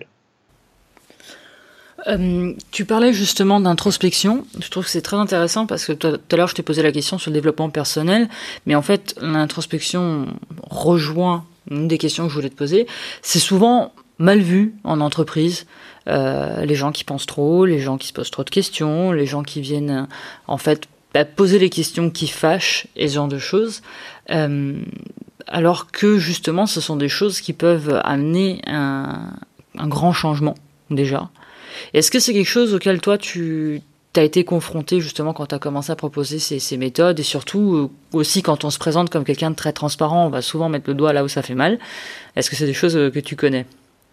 Euh, tu parlais justement d'introspection. Je trouve que c'est très intéressant parce que tout à l'heure je t'ai posé la question sur le développement personnel, mais en fait l'introspection rejoint une des questions que je voulais te poser. C'est souvent mal vu en entreprise. Euh, les gens qui pensent trop, les gens qui se posent trop de questions, les gens qui viennent en fait bah, poser les questions qui fâchent et ce genre de choses. Euh, alors que justement ce sont des choses qui peuvent amener un, un grand changement déjà. Est-ce que c'est quelque chose auquel toi tu as été confronté justement quand tu as commencé à proposer ces, ces méthodes et surtout euh, aussi quand on se présente comme quelqu'un de très transparent, on va souvent mettre le doigt là où ça fait mal. Est-ce que c'est des choses que tu connais?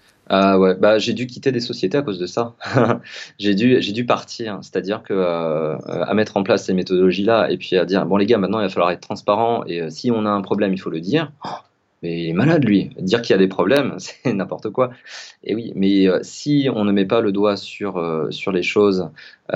Ah ouais, bah j'ai dû quitter des sociétés à cause de ça. J'ai dû, j'ai dû partir, c'est-à-dire que euh, à mettre en place ces méthodologies-là et puis à dire bon les gars, maintenant il va falloir être transparent et euh, si on a un problème, il faut le dire. Mais il est malade, lui. Dire qu'il y a des problèmes, c'est n'importe quoi. Et oui, mais euh, si on ne met pas le doigt sur, euh, sur les choses,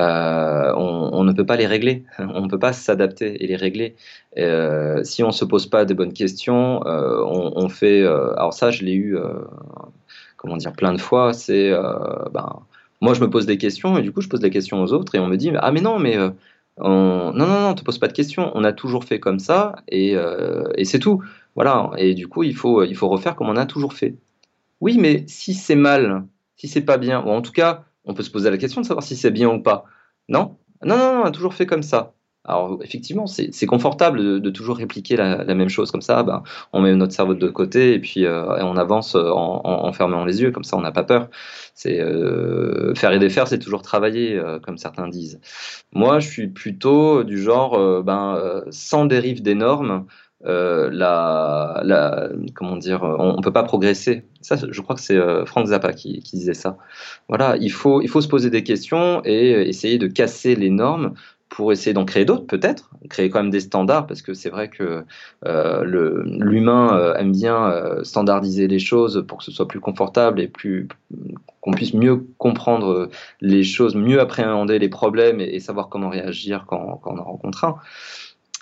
euh, on, on ne peut pas les régler. On ne peut pas s'adapter et les régler. Euh, si on ne se pose pas des bonnes questions, euh, on, on fait. Euh, alors, ça, je l'ai eu, euh, comment dire, plein de fois. C'est. Euh, ben, moi, je me pose des questions et du coup, je pose des questions aux autres et on me dit ah, mais non, mais. Euh, on... Non, non, non, te pose pas de questions. On a toujours fait comme ça et, euh, et c'est tout. Voilà. Et du coup, il faut, il faut refaire comme on a toujours fait. Oui, mais si c'est mal, si c'est pas bien, ou en tout cas, on peut se poser la question de savoir si c'est bien ou pas. Non? Non, non, non, on a toujours fait comme ça. Alors, effectivement, c'est c'est confortable de, de toujours répliquer la, la même chose comme ça. Ben, on met notre cerveau de côté et puis euh, et on avance en, en, en fermant les yeux, comme ça on n'a pas peur. C'est euh, faire et défaire, c'est toujours travailler, euh, comme certains disent. Moi, je suis plutôt du genre, euh, ben, euh, sans dérive des normes, euh, la, la, comment dire, on, on peut pas progresser. Ça, je crois que c'est euh, Frank Zappa qui, qui disait ça. Voilà, il faut, il faut se poser des questions et essayer de casser les normes pour essayer d'en créer d'autres, peut-être, créer quand même des standards, parce que c'est vrai que euh, le, l'humain euh, aime bien euh, standardiser les choses pour que ce soit plus confortable et plus qu'on puisse mieux comprendre les choses, mieux appréhender les problèmes et, et savoir comment réagir quand, quand on en rencontre un.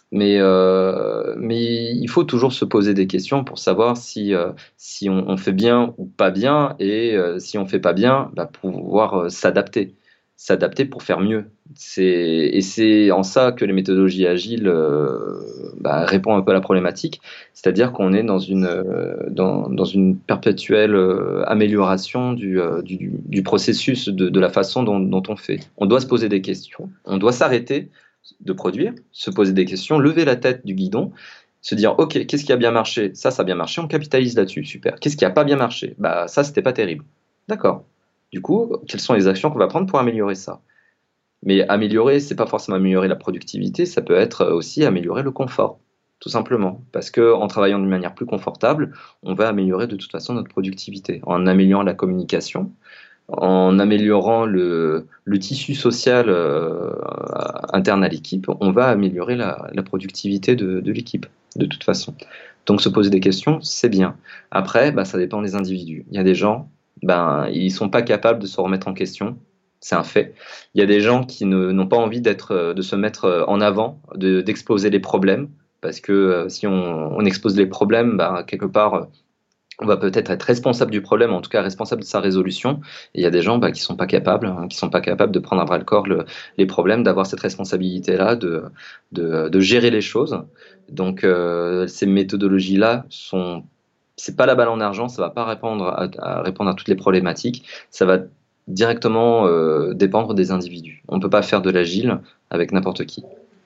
Mais, euh, mais il faut toujours se poser des questions pour savoir si, euh, si on, on fait bien ou pas bien, et euh, si on fait pas bien, bah, pouvoir euh, s'adapter, s'adapter pour faire mieux. C'est, et c'est en ça que les méthodologies agiles euh, bah, répondent un peu à la problématique, c'est-à-dire qu'on est dans une, euh, dans, dans une perpétuelle euh, amélioration du, euh, du, du processus, de, de la façon dont, dont on fait. On doit se poser des questions, on doit s'arrêter de produire, se poser des questions, lever la tête du guidon, se dire ok, qu'est-ce qui a bien marché? Ça, ça a bien marché, on capitalise là-dessus, super. Qu'est-ce qui a pas bien marché? Bah ça, c'était pas terrible. D'accord. Du coup, quelles sont les actions qu'on va prendre pour améliorer ça? Mais améliorer, c'est pas forcément améliorer la productivité, ça peut être aussi améliorer le confort, tout simplement. Parce que en travaillant d'une manière plus confortable, on va améliorer de toute façon notre productivité, en améliorant la communication, en améliorant le, le tissu social euh, interne à l'équipe, on va améliorer la, la productivité de, de l'équipe, de toute façon. Donc se poser des questions, c'est bien. Après, bah, ça dépend des individus. Il y a des gens, ben, ils sont pas capables de se remettre en question, c'est un fait. Il y a des gens qui ne, n'ont pas envie d'être, de se mettre en avant, de, d'exposer les problèmes, parce que euh, si on, on expose les problèmes, bah, quelque part, on va peut-être être responsable du problème, en tout cas responsable de sa résolution. Et il y a des gens bah, qui sont pas capables, hein, qui sont pas capables de prendre à bras le corps le, les problèmes, d'avoir cette responsabilité-là, de, de, de gérer les choses. Donc euh, ces méthodologies-là sont, c'est pas la balle en argent, ça va pas répondre à, à répondre à toutes les problématiques. Ça va directement euh, dépendre des individus. On peut pas faire de l'agile avec n'importe qui.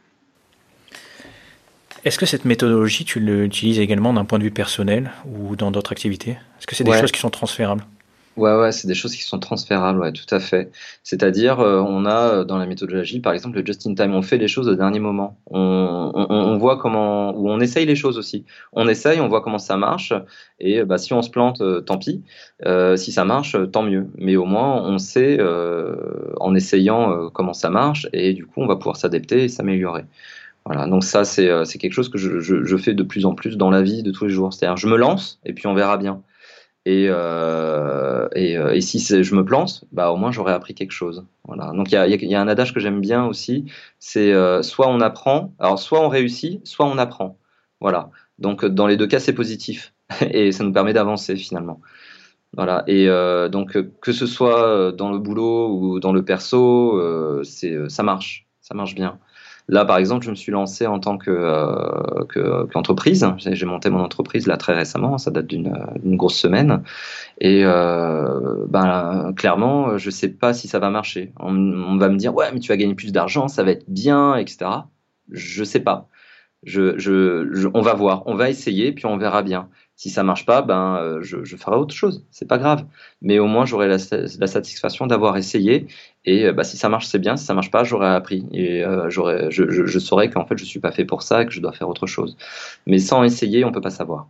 Est-ce que cette méthodologie, tu l'utilises également d'un point de vue personnel ou dans d'autres activités? Est-ce que c'est des Ouais. choses qui sont transférables? Ouais, ouais, c'est des choses qui sont transférables, ouais, tout à fait. C'est-à-dire, euh, on a euh, dans la méthodologie, par exemple, le just-in-time, on fait les choses au dernier moment. On, on, on voit comment, ou on essaye les choses aussi. On essaye, on voit comment ça marche, et bah, si on se plante, euh, tant pis. Euh, si ça marche, euh, tant mieux. Mais au moins, on sait, euh, en essayant, euh, comment ça marche, et du coup, on va pouvoir s'adapter et s'améliorer. Voilà, donc ça, c'est euh, c'est quelque chose que je, je, je fais de plus en plus dans la vie de tous les jours. C'est-à-dire, je me lance, et puis on verra bien. Et, euh, et, euh, et si je me plante, bah, au moins j'aurais appris quelque chose. Voilà. Donc il y a, y a un adage que j'aime bien aussi, c'est euh, soit on apprend, alors soit on réussit, soit on apprend. Voilà. Donc dans les deux cas, c'est positif et ça nous permet d'avancer finalement. Voilà. Et euh, donc que ce soit dans le boulot ou dans le perso, euh, c'est, ça marche, ça marche bien. Là, par exemple, je me suis lancé en tant que, euh, que, qu'entreprise. J'ai j'ai monté mon entreprise là très récemment, ça date d'une, d'une grosse semaine. Et euh, ben, clairement, je sais pas si ça va marcher. On, on va me dire, ouais, mais tu vas gagner plus d'argent, ça va être bien, et cetera. Je sais pas. Je, je, je, on va voir, on va essayer, puis on verra bien. Si ça marche pas, ben, euh, je, je ferai autre chose. C'est pas grave. Mais au moins, j'aurai la, la satisfaction d'avoir essayé. Et bah, si ça marche, c'est bien. Si ça marche pas, j'aurai appris. Et euh, j'aurai, je, je, je saurai qu'en fait, je suis pas fait pour ça et que je dois faire autre chose. Mais sans essayer, on peut pas savoir.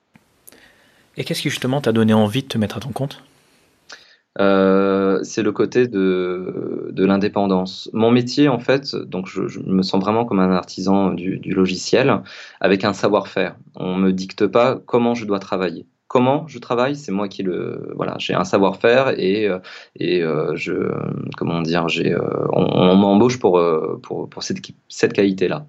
Et qu'est-ce qui justement t'a donné envie de te mettre à ton compte? Euh, c'est le côté de, de l'indépendance. Mon métier, en fait, donc je, je me sens vraiment comme un artisan du, du logiciel, avec un savoir-faire. On me dicte pas comment je dois travailler. Comment je travaille, c'est moi qui le voilà. J'ai un savoir-faire et et euh, je comment dire, j'ai euh, on, on m'embauche pour pour pour cette cette qualité-là.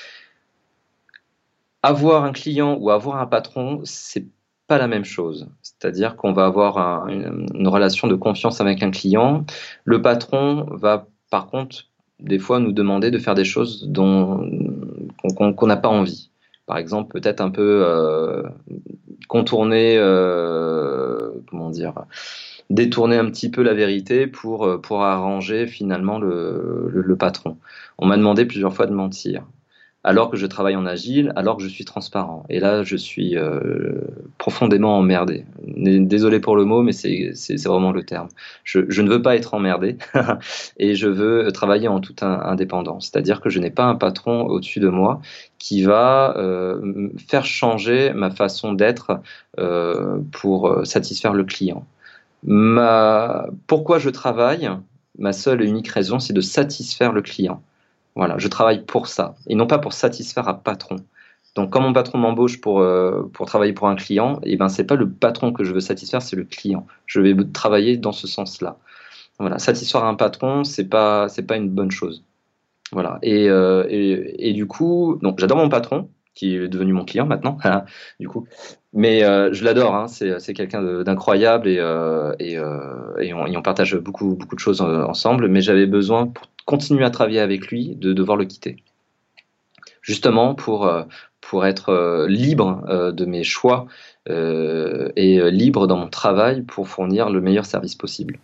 Avoir un client ou avoir un patron, c'est pas la même chose. C'est-à-dire qu'on va avoir un, une, une relation de confiance avec un client. Le patron va, par contre, des fois nous demander de faire des choses dont qu'on qu'on n'a pas envie. Par exemple, peut-être un peu euh, contourner, euh, comment dire, détourner un petit peu la vérité pour pour arranger finalement le, le, le patron. On m'a demandé plusieurs fois de mentir, alors que je travaille en agile, alors que je suis transparent. Et là, je suis euh, profondément emmerdé. Désolé pour le mot, mais c'est, c'est, c'est vraiment le terme. Je, je ne veux pas être emmerdé et je veux travailler en toute indépendance. C'est-à-dire que je n'ai pas un patron au-dessus de moi qui va euh, faire changer ma façon d'être euh, pour satisfaire le client. Ma... Pourquoi je travaille? Ma seule et unique raison, c'est de satisfaire le client. Voilà, je travaille pour ça, et non pas pour satisfaire un patron. Donc, quand mon patron m'embauche pour, euh, pour travailler pour un client, et ben, c'est pas le patron que je veux satisfaire, c'est le client. Je vais travailler dans ce sens-là. Voilà, satisfaire un patron, c'est pas, c'est pas une bonne chose. Voilà. Et, euh, et, et du coup, donc j'adore mon patron, qui est devenu mon client maintenant, du coup. Mais euh, je l'adore, hein, c'est, c'est quelqu'un de- d'incroyable et, euh, et, euh, et, on, et on partage beaucoup, beaucoup de choses euh, ensemble. Mais j'avais besoin, pour continuer à travailler avec lui, de devoir le quitter. Justement pour, euh, pour être euh, libre euh, de mes choix euh, et euh, libre dans mon travail pour fournir le meilleur service possible.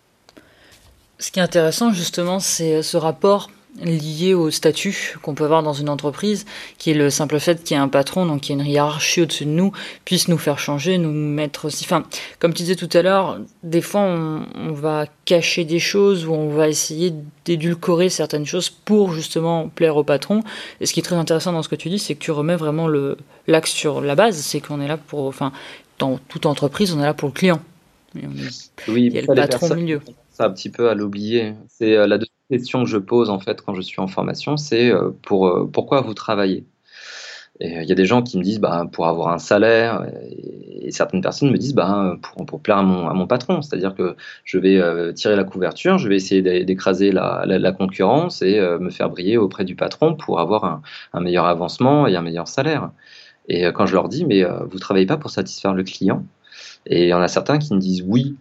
Ce qui est intéressant justement, c'est ce rapport lié au statut qu'on peut avoir dans une entreprise, qui est le simple fait qu'il y ait un patron, donc qu'il y ait une hiérarchie au-dessus de nous, puisse nous faire changer, nous mettre aussi... Enfin, comme tu disais tout à l'heure, des fois on, on va cacher des choses ou on va essayer d'édulcorer certaines choses pour justement plaire au patron. Et ce qui est très intéressant dans ce que tu dis, c'est que tu remets vraiment le, l'axe sur la base, c'est qu'on est là pour... Enfin, dans toute entreprise, on est là pour le client. Et on est, Oui, il y a mais le ça, les patron au personnes milieu. ça un petit peu à l'oublier. C'est euh, la deuxième question que je pose en fait quand je suis en formation, c'est euh, pour euh, pourquoi vous travaillez. Et euh, il y a des gens qui me disent bah pour avoir un salaire et, et certaines personnes me disent bah pour, pour plaire à mon, à mon patron, c'est-à-dire que je vais euh, tirer la couverture, je vais essayer d'é- d'écraser la, la, la concurrence et euh, me faire briller auprès du patron pour avoir un, un meilleur avancement et un meilleur salaire. Et euh, quand je leur dis mais euh, vous travaillez pas pour satisfaire le client, et il y en a certains qui me disent oui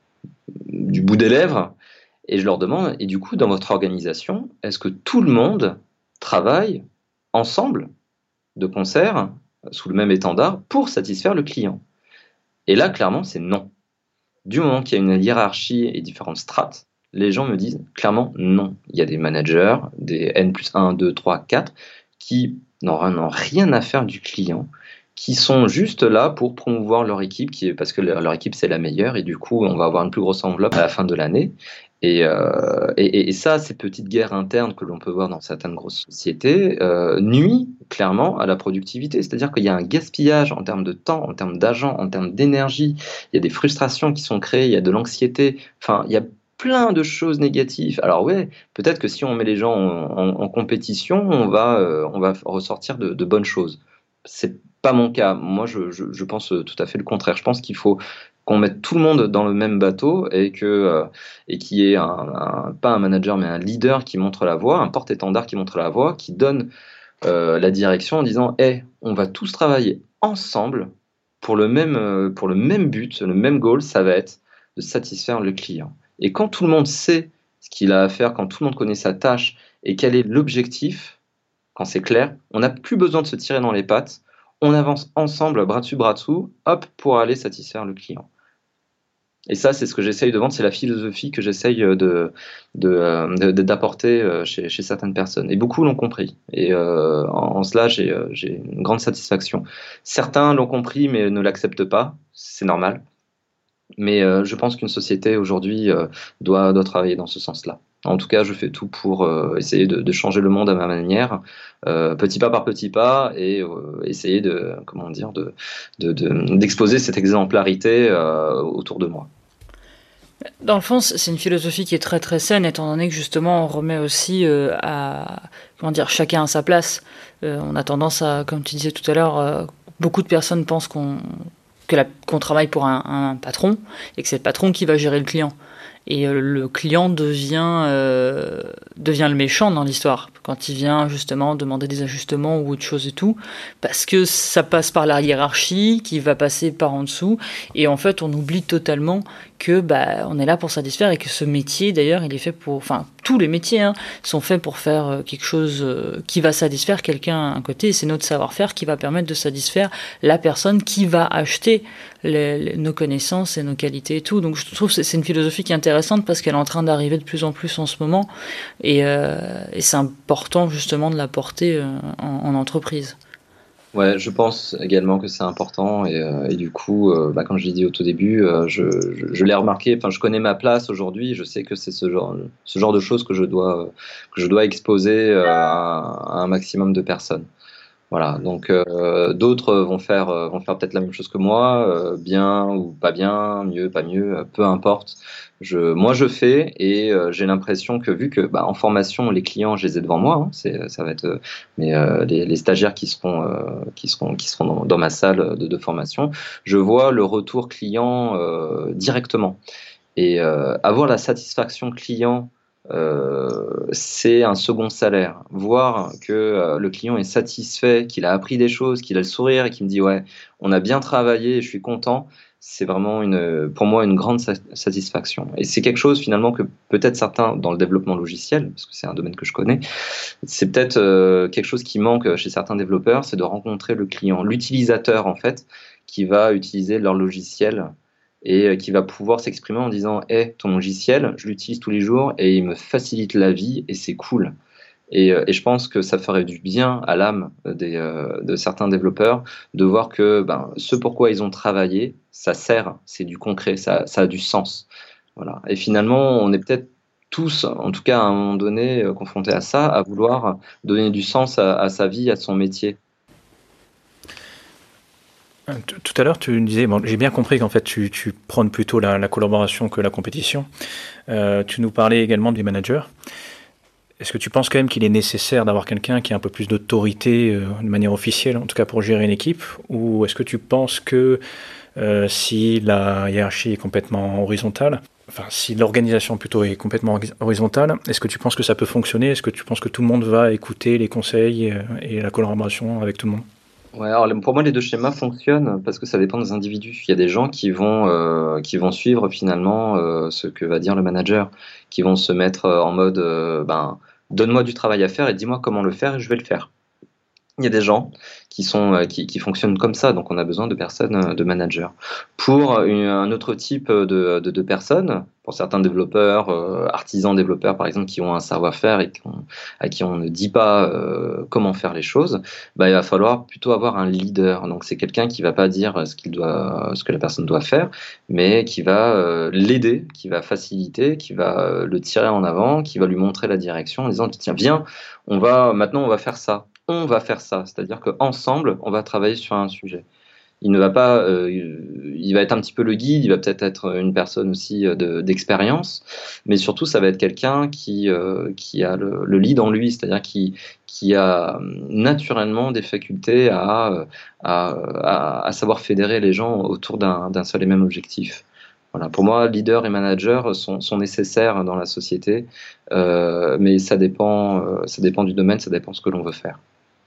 du bout des lèvres. Et je leur demande, et du coup, dans votre organisation, est-ce que tout le monde travaille ensemble, de concert, sous le même étendard, pour satisfaire le client? Et là, clairement, c'est non. Du moment qu'il y a une hiérarchie et différentes strates, les gens me disent clairement non. Il y a des managers, des N plus un, deux, trois, quatre, qui n'ont n'ont rien à faire du client, qui sont juste là pour promouvoir leur équipe, qui est, parce que leur, leur équipe c'est la meilleure, et du coup on va avoir une plus grosse enveloppe à la fin de l'année. Et, euh, et, et ça, ces petites guerres internes que l'on peut voir dans certaines grosses sociétés, euh, nuit clairement à la productivité. C'est-à-dire qu'il y a un gaspillage en termes de temps, en termes d'argent, en termes d'énergie. Il y a des frustrations qui sont créées, il y a de l'anxiété. Enfin, il y a plein de choses négatives. Alors ouais, peut-être que si on met les gens en, en- en compétition, on va, euh, on va ressortir de, de bonnes choses. C'est pas mon cas. Moi, je, je, je pense tout à fait le contraire. Je pense qu'il faut qu'on mette tout le monde dans le même bateau et que euh, et qu'il y ait un, un- pas un manager mais un leader qui montre la voie, un porte-étendard qui montre la voie, qui donne euh, la direction en disant hey, on va tous travailler ensemble pour le même euh, pour le même but, le même goal, ça va être de satisfaire le client. Et quand tout le monde sait ce qu'il a à faire, quand tout le monde connaît sa tâche et quel est l'objectif, quand c'est clair, on n'a plus besoin de se tirer dans les pattes. On avance ensemble, bras dessus, bras dessous, hop, pour aller satisfaire le client. Et ça, c'est ce que j'essaye de vendre, c'est la philosophie que j'essaye de, de, de- de- d'apporter euh, chez, chez certaines personnes. Et beaucoup l'ont compris. Et euh, en, en cela, j'ai, euh, j'ai une grande satisfaction. Certains l'ont compris, mais ne l'acceptent pas. C'est normal. Mais euh, je pense qu'une société aujourd'hui euh, doit, doit travailler dans ce sens-là. En tout cas, je fais tout pour euh, essayer de, de changer le monde à ma manière, euh, petit pas par petit pas, et euh, essayer de, comment dire, de, de, de- d'exposer cette exemplarité euh, autour de moi. Dans le fond, c'est une philosophie qui est très très saine, étant donné que justement on remet aussi euh, à comment dire chacun à sa place. Euh, on a tendance à, comme tu disais tout à l'heure, euh, beaucoup de personnes pensent qu'on que la- qu'on travaille pour un, un patron et que c'est le patron qui va gérer le client. Et euh, le client devient euh, devient le méchant dans l'histoire quand il vient justement demander des ajustements ou autre chose et tout, parce que ça passe par la hiérarchie qui va passer par en dessous, et en fait on oublie totalement que bah on est là pour satisfaire et que ce métier d'ailleurs il est fait pour, enfin tous les métiers hein, sont faits pour faire euh, quelque chose euh, qui va satisfaire quelqu'un à un côté, et c'est notre savoir-faire qui va permettre de satisfaire la personne qui va acheter les, les, nos connaissances et nos qualités et tout. Donc je trouve que c'est une philosophie qui est intéressante parce qu'elle est en train d'arriver de plus en plus en ce moment, et, euh, et c'est important justement de la porter euh, en, en entreprise. Ouais, je pense également que c'est important et, euh, et du coup, euh, bah, comme je l'ai dit au tout début, euh, je, je, je l'ai remarqué. Enfin, je connais ma place aujourd'hui. Je sais que c'est ce genre, ce genre de choses que je dois, que je dois exposer euh, à, à un maximum de personnes. Voilà, donc euh, d'autres vont faire, euh, vont faire peut-être la même chose que moi, euh, bien ou pas bien, mieux, pas mieux, euh, peu importe. Je, moi, je fais et euh, j'ai l'impression que vu que bah, en formation, les clients, je les ai devant moi, hein, c'est, ça va être euh, mais euh, les, les stagiaires qui seront, euh, qui seront, qui seront dans, dans ma salle de, de formation, je vois le retour client euh, directement et euh, avoir la satisfaction client euh, c'est un second salaire. Voir que euh, le client est satisfait, qu'il a appris des choses, qu'il a le sourire et qu'il me dit ouais, on a bien travaillé et je suis content, c'est vraiment une, pour moi une grande sa- satisfaction. Et c'est quelque chose finalement que peut-être certains dans le développement logiciel, parce que c'est un domaine que je connais, c'est peut-être euh, quelque chose qui manque chez certains développeurs, c'est de rencontrer le client, l'utilisateur en fait, qui va utiliser leur logiciel et euh, qui va pouvoir s'exprimer en disant hey, ton logiciel, je l'utilise tous les jours et il me facilite la vie et c'est cool. Et, euh, et je pense que ça ferait du bien à l'âme des, euh, de certains développeurs de voir que ben, ce pourquoi ils ont travaillé, ça sert, c'est du concret, ça, ça a du sens. Voilà. Et finalement, on est peut-être tous, en tout cas à un moment donné, euh, confrontés à ça, à vouloir donner du sens à, à sa vie, à son métier. Tout tout à l'heure, tu disais, bon, j'ai bien compris qu'en fait, tu, tu prônes plutôt la, la collaboration que la compétition. Euh, tu nous parlais également des managers. Est-ce que tu penses quand même qu'il est nécessaire d'avoir quelqu'un qui a un peu plus d'autorité euh, de manière officielle, en tout cas pour gérer une équipe? Ou est-ce que tu penses que euh, si la hiérarchie est complètement horizontale, enfin si l'organisation plutôt est complètement horizontale, est-ce que tu penses que ça peut fonctionner? Est-ce que tu penses que tout le monde va écouter les conseils euh, et la collaboration avec tout le monde? Ouais, alors les- pour moi, les deux schémas fonctionnent parce que ça dépend des individus. Il y a des gens qui vont, euh, qui vont suivre finalement euh, ce que va dire le manager, qui vont se mettre euh, en mode euh, ben, donne-moi du travail à faire et dis-moi comment le faire et je vais le faire. Il y a des gens qui sont euh, qui, qui fonctionnent comme ça, donc on a besoin de personnes, euh, de managers. Pour une- un autre type de, de, de personnes, pour certains développeurs, euh, artisans développeurs par exemple, qui ont un savoir-faire et qui ont- à qui on ne dit pas euh, comment faire les choses, bah, il va falloir plutôt avoir un leader. Donc c'est quelqu'un qui va pas dire ce qu'il doit, ce que la personne doit faire, mais qui va euh, l'aider, qui va faciliter, qui va euh, le tirer en avant, qui va lui montrer la direction en disant tiens viens, on va maintenant on va faire ça on va faire ça, c'est-à-dire qu'ensemble, on va travailler sur un sujet. Il ne va pas, euh, il va être un petit peu le guide, il va peut-être être une personne aussi euh, de- d'expérience, mais surtout, ça va être quelqu'un qui, euh, qui a le, le lead en lui, c'est-à-dire qui, qui a naturellement des facultés à, à, à, à savoir fédérer les gens autour d'un d'un seul et même objectif. Voilà. Pour moi, leader et manager sont, sont nécessaires dans la société, euh, mais ça dépend, euh, ça dépend du domaine, ça dépend de ce que l'on veut faire.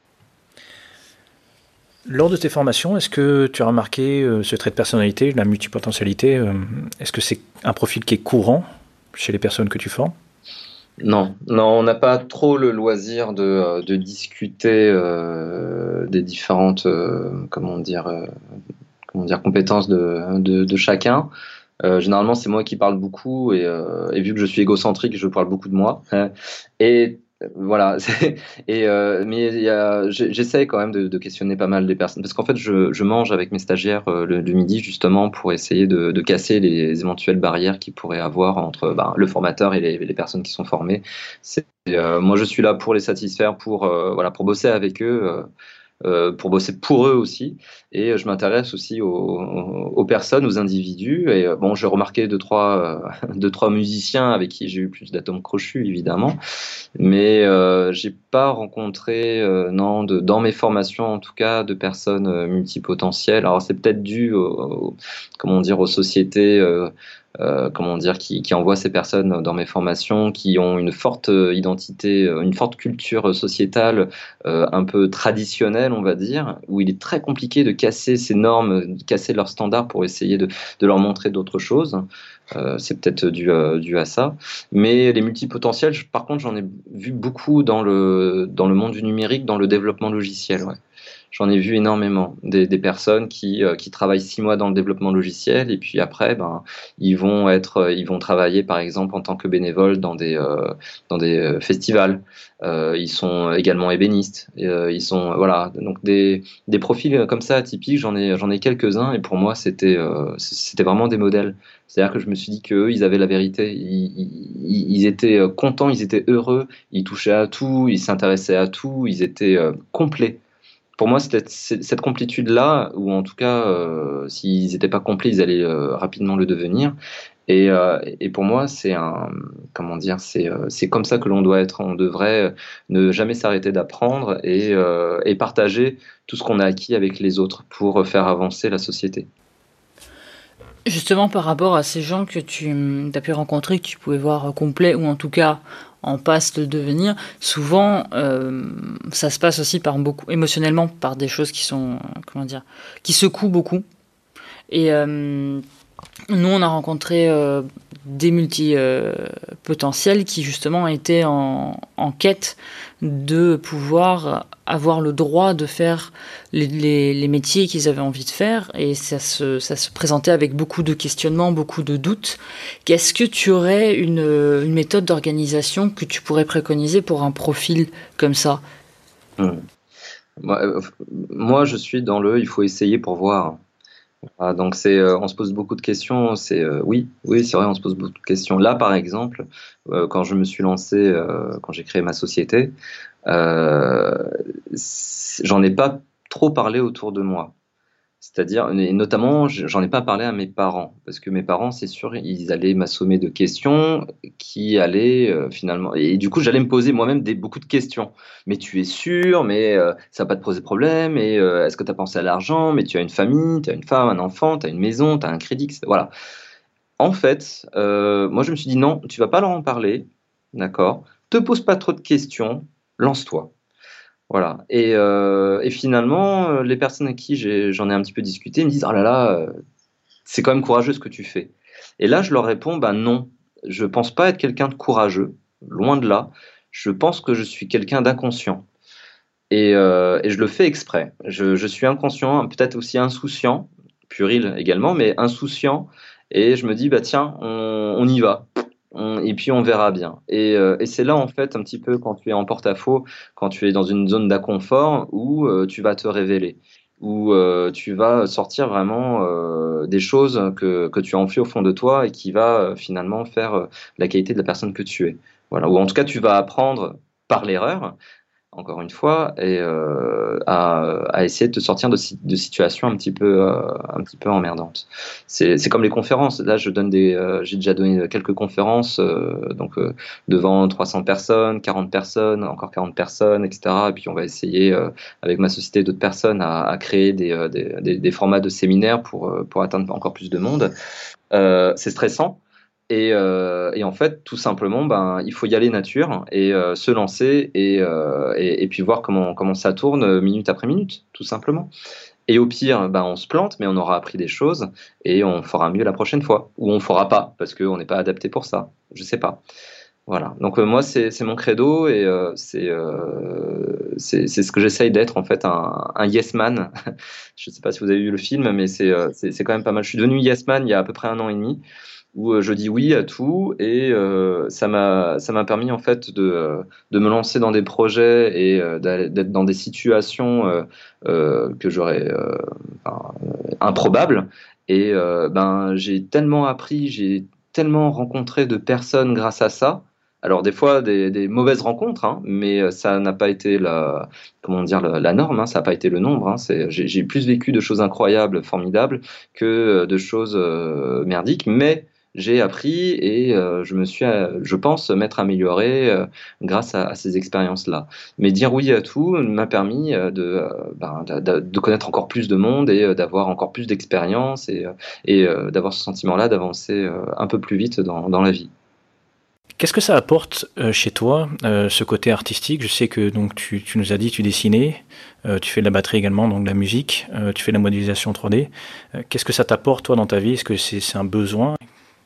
Lors de tes formations, est-ce que tu as remarqué euh, ce trait de personnalité, la multipotentialité, euh, est-ce que c'est un profil qui est courant chez les personnes que tu formes? Non, non, on n'a pas trop le loisir de, euh, de discuter euh, des différentes, euh, comment dire, euh, comment dire, compétences de, de, de chacun. Euh, généralement, c'est moi qui parle beaucoup et, euh, et vu que je suis égocentrique, je parle beaucoup de moi. Et euh, voilà. c'est- Et euh, mais il y a- j'ai- j'essaye quand même de, de questionner pas mal des personnes parce qu'en fait, je, je mange avec mes stagiaires euh, le, le midi justement pour essayer de, de casser les éventuelles barrières qu'il pourrait avoir entre ben, le formateur et les, les personnes qui sont formées. C'est, euh, moi, je suis là pour les satisfaire, pour euh, voilà, pour bosser avec eux. euh, euh, pour bosser pour eux aussi. Et euh, je m'intéresse aussi aux, aux personnes, aux individus. Et euh, bon, j'ai remarqué deux trois, euh, deux, trois musiciens avec qui j'ai eu plus d'atomes crochus, évidemment. Mais euh, j'ai pas rencontré, euh, non, de, dans mes formations en tout cas, de personnes euh, multipotentielles. Alors c'est peut-être dû, au, au- comment dire, aux sociétés. Euh, euh, comment dire, qui, qui envoient ces personnes dans mes formations, qui ont une forte euh, identité, euh, une forte culture sociétale, euh, un peu traditionnelle, on va dire, où il est très compliqué de casser ces normes, de casser leurs standards pour essayer de, de leur montrer d'autres choses. Euh, c'est peut-être dû, euh, dû à ça. Mais les multipotentiels, je- par contre, j'en ai vu beaucoup dans le, dans le monde du numérique, dans le développement logiciel. Ouais. J'en ai vu énormément. Des, des personnes qui, euh, qui travaillent six mois dans le développement logiciel et puis après, ben, ils vont être, euh, ils vont travailler par exemple en tant que bénévoles dans des, euh, dans des euh, festivals. Euh, ils sont également ébénistes. Et, euh, ils sont, voilà, donc des, des profils comme ça atypiques, j'en ai, j'en ai quelques-uns et pour moi, c'était, euh, c'était vraiment des modèles. C'est-à-dire que je me suis dit qu'eux, ils avaient la vérité. Ils, ils, ils étaient euh, contents, ils étaient heureux, ils touchaient à tout, ils s'intéressaient à tout, ils étaient euh, complets. Pour moi, c'était c'est- cette complétude-là, ou en tout cas, euh, s'ils n'étaient pas complets, ils allaient euh, rapidement le devenir. Et, euh, et pour moi, c'est un, comment dire, c'est euh, c'est comme ça que l'on doit être. On devrait ne jamais s'arrêter d'apprendre et, euh, et partager tout ce qu'on a acquis avec les autres pour faire avancer la société. Justement, par rapport à ces gens que tu as pu rencontrer, que tu pouvais voir complets ou en tout cas en passe de le devenir, souvent euh, ça se passe aussi par beaucoup émotionnellement par des choses qui sont comment dire, qui secouent beaucoup. Et euh, nous, on a rencontré euh, des multi-potentiels euh, qui justement étaient en, en quête de pouvoir avoir le droit de faire les, les, les métiers qu'ils avaient envie de faire, et ça se, ça se présentait avec beaucoup de questionnements, beaucoup de doutes. Est-ce que tu aurais une, une méthode d'organisation que tu pourrais préconiser pour un profil comme ça? Mmh. Moi, euh, moi, je suis dans le « il faut essayer pour voir ». Ah, donc c'est, euh, on se pose beaucoup de questions. C'est euh, oui, oui, c'est vrai, on se pose beaucoup de questions. Là, par exemple, euh, quand je me suis lancé, euh, quand j'ai créé ma société, euh, j'en ai pas trop parlé autour de moi. C'est-à-dire, et notamment, j'en ai pas parlé à mes parents, parce que mes parents, c'est sûr, ils allaient m'assommer de questions qui allaient euh, finalement, et du coup, j'allais me poser moi-même des, beaucoup de questions. Mais tu es sûr, mais euh, ça va pas te poser problème, et euh, est-ce que tu as pensé à l'argent, mais tu as une famille, tu as une femme, un enfant, tu as une maison, tu as un crédit, et cetera. Voilà. En fait, euh, moi, je me suis dit non, tu vas pas leur en parler, d'accord? Te pose pas trop de questions, lance-toi. Voilà. Et, euh, et finalement, euh, les personnes à qui j'ai- j'en ai un petit peu discuté me disent: oh là là, euh, c'est quand même courageux ce que tu fais. Et là, je leur réponds: ben non, je pense pas être quelqu'un de courageux, loin de là. Je pense que je suis quelqu'un d'inconscient. Et, euh, et je le fais exprès. Je, je suis inconscient, peut-être aussi insouciant, puéril également, mais insouciant. Et je me dis: bah tiens, on, on y va. On- et puis on verra bien. Et, euh, et c'est là, en fait, un petit peu quand tu es en porte-à-faux, quand tu es dans une zone d'inconfort où euh, tu vas te révéler, où euh, tu vas sortir vraiment euh, des choses que, que tu as enfouies au fond de toi et qui va euh, finalement faire euh, la qualité de la personne que tu es. Voilà. Ou en tout cas, tu vas apprendre par l'erreur, encore une fois, et euh, à, à essayer de te sortir de, si- de situations un petit peu, euh, un petit peu emmerdantes. C'est, c'est comme les conférences. Là, je donne des, euh, j'ai déjà donné quelques conférences, euh, donc euh, devant trois cents personnes, quarante personnes, encore quarante personnes, et cetera. Et puis on va essayer, euh, avec ma société, d'autres personnes, à, à créer des, euh, des, des, des formats de séminaires pour, euh, pour atteindre encore plus de monde. Euh, c'est stressant. Et, euh, et en fait, tout simplement, ben, il faut y aller nature et euh, se lancer et, euh, et, et puis voir comment, comment ça tourne euh, minute après minute, tout simplement. Et au pire, ben, on se plante, mais on aura appris des choses et on fera mieux la prochaine fois. Ou on fera pas, parce qu'on n'est pas adapté pour ça. Je sais pas. Voilà. Donc euh, moi, c'est c'est mon credo et euh, c'est euh, c'est c'est ce que j'essaye d'être, en fait, un, un yes man. Je sais pas si vous avez vu le film, mais c'est euh, c'est c'est quand même pas mal. Je suis devenu yes man il y a à peu près un an et demi, où euh, je dis oui à tout et euh, ça m'a ça m'a permis, en fait, de euh, de me lancer dans des projets et euh, d'aller- d'être dans des situations euh, euh, que j'aurais euh, enfin, euh, improbables. Et euh, ben j'ai tellement appris, j'ai tellement rencontré de personnes grâce à ça. Alors des fois des, des mauvaises rencontres, hein, mais euh, ça n'a pas été la, comment dire, la, la norme, hein, ça n'a pas été le nombre. Hein, c'est, j'ai, j'ai plus vécu de choses incroyables, formidables, que euh, de choses euh, merdiques, mais j'ai appris et euh, je me suis, euh, je pense, m'être amélioré euh, grâce à, à ces expériences-là. Mais dire oui à tout m'a permis euh, de, euh, ben, de, de- de connaître encore plus de monde et euh, d'avoir encore plus d'expérience et, euh, et euh, d'avoir ce sentiment-là d'avancer euh, un peu plus vite dans, dans la vie. Qu'est-ce que ça apporte euh, chez toi, euh, ce côté artistique? Je sais que donc tu, tu nous as dit tu dessinais, euh, tu fais de la batterie également, donc de la musique, euh, tu fais de la modélisation trois D. Euh, qu'est-ce que ça t'apporte toi dans ta vie? Est-ce que c'est c'est un besoin?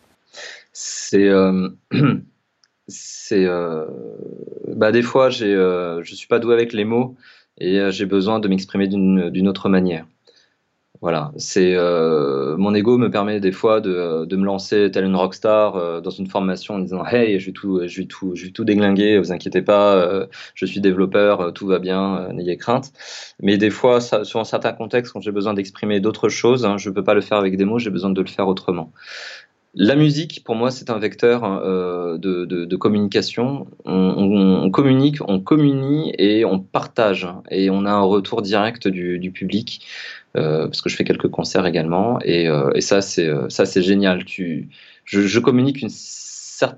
C'est euh, c'est euh, bah des fois j'ai euh, je suis pas doué avec les mots et euh, j'ai besoin de m'exprimer d'une d'une autre manière. Voilà, c'est euh, mon ego me permet des fois de, de me lancer tel une rockstar euh, dans une formation en disant hey, je vais tout je vais tout je vais tout déglinguer, vous inquiétez pas, euh, je suis développeur, euh, tout va bien, euh, n'ayez crainte. Mais des fois ça, sur un certain contexte, quand j'ai besoin d'exprimer d'autres choses, hein, je peux pas le faire avec des mots, j'ai besoin de le faire autrement. La musique, pour moi, c'est un vecteur euh, de, de, de communication. On, on- on communique, on communie et on partage. Et on a un retour direct du, du public, euh, parce que je fais quelques concerts également. Et, euh, et ça, c'est euh, ça, c'est génial. Tu, je, je communique une certaine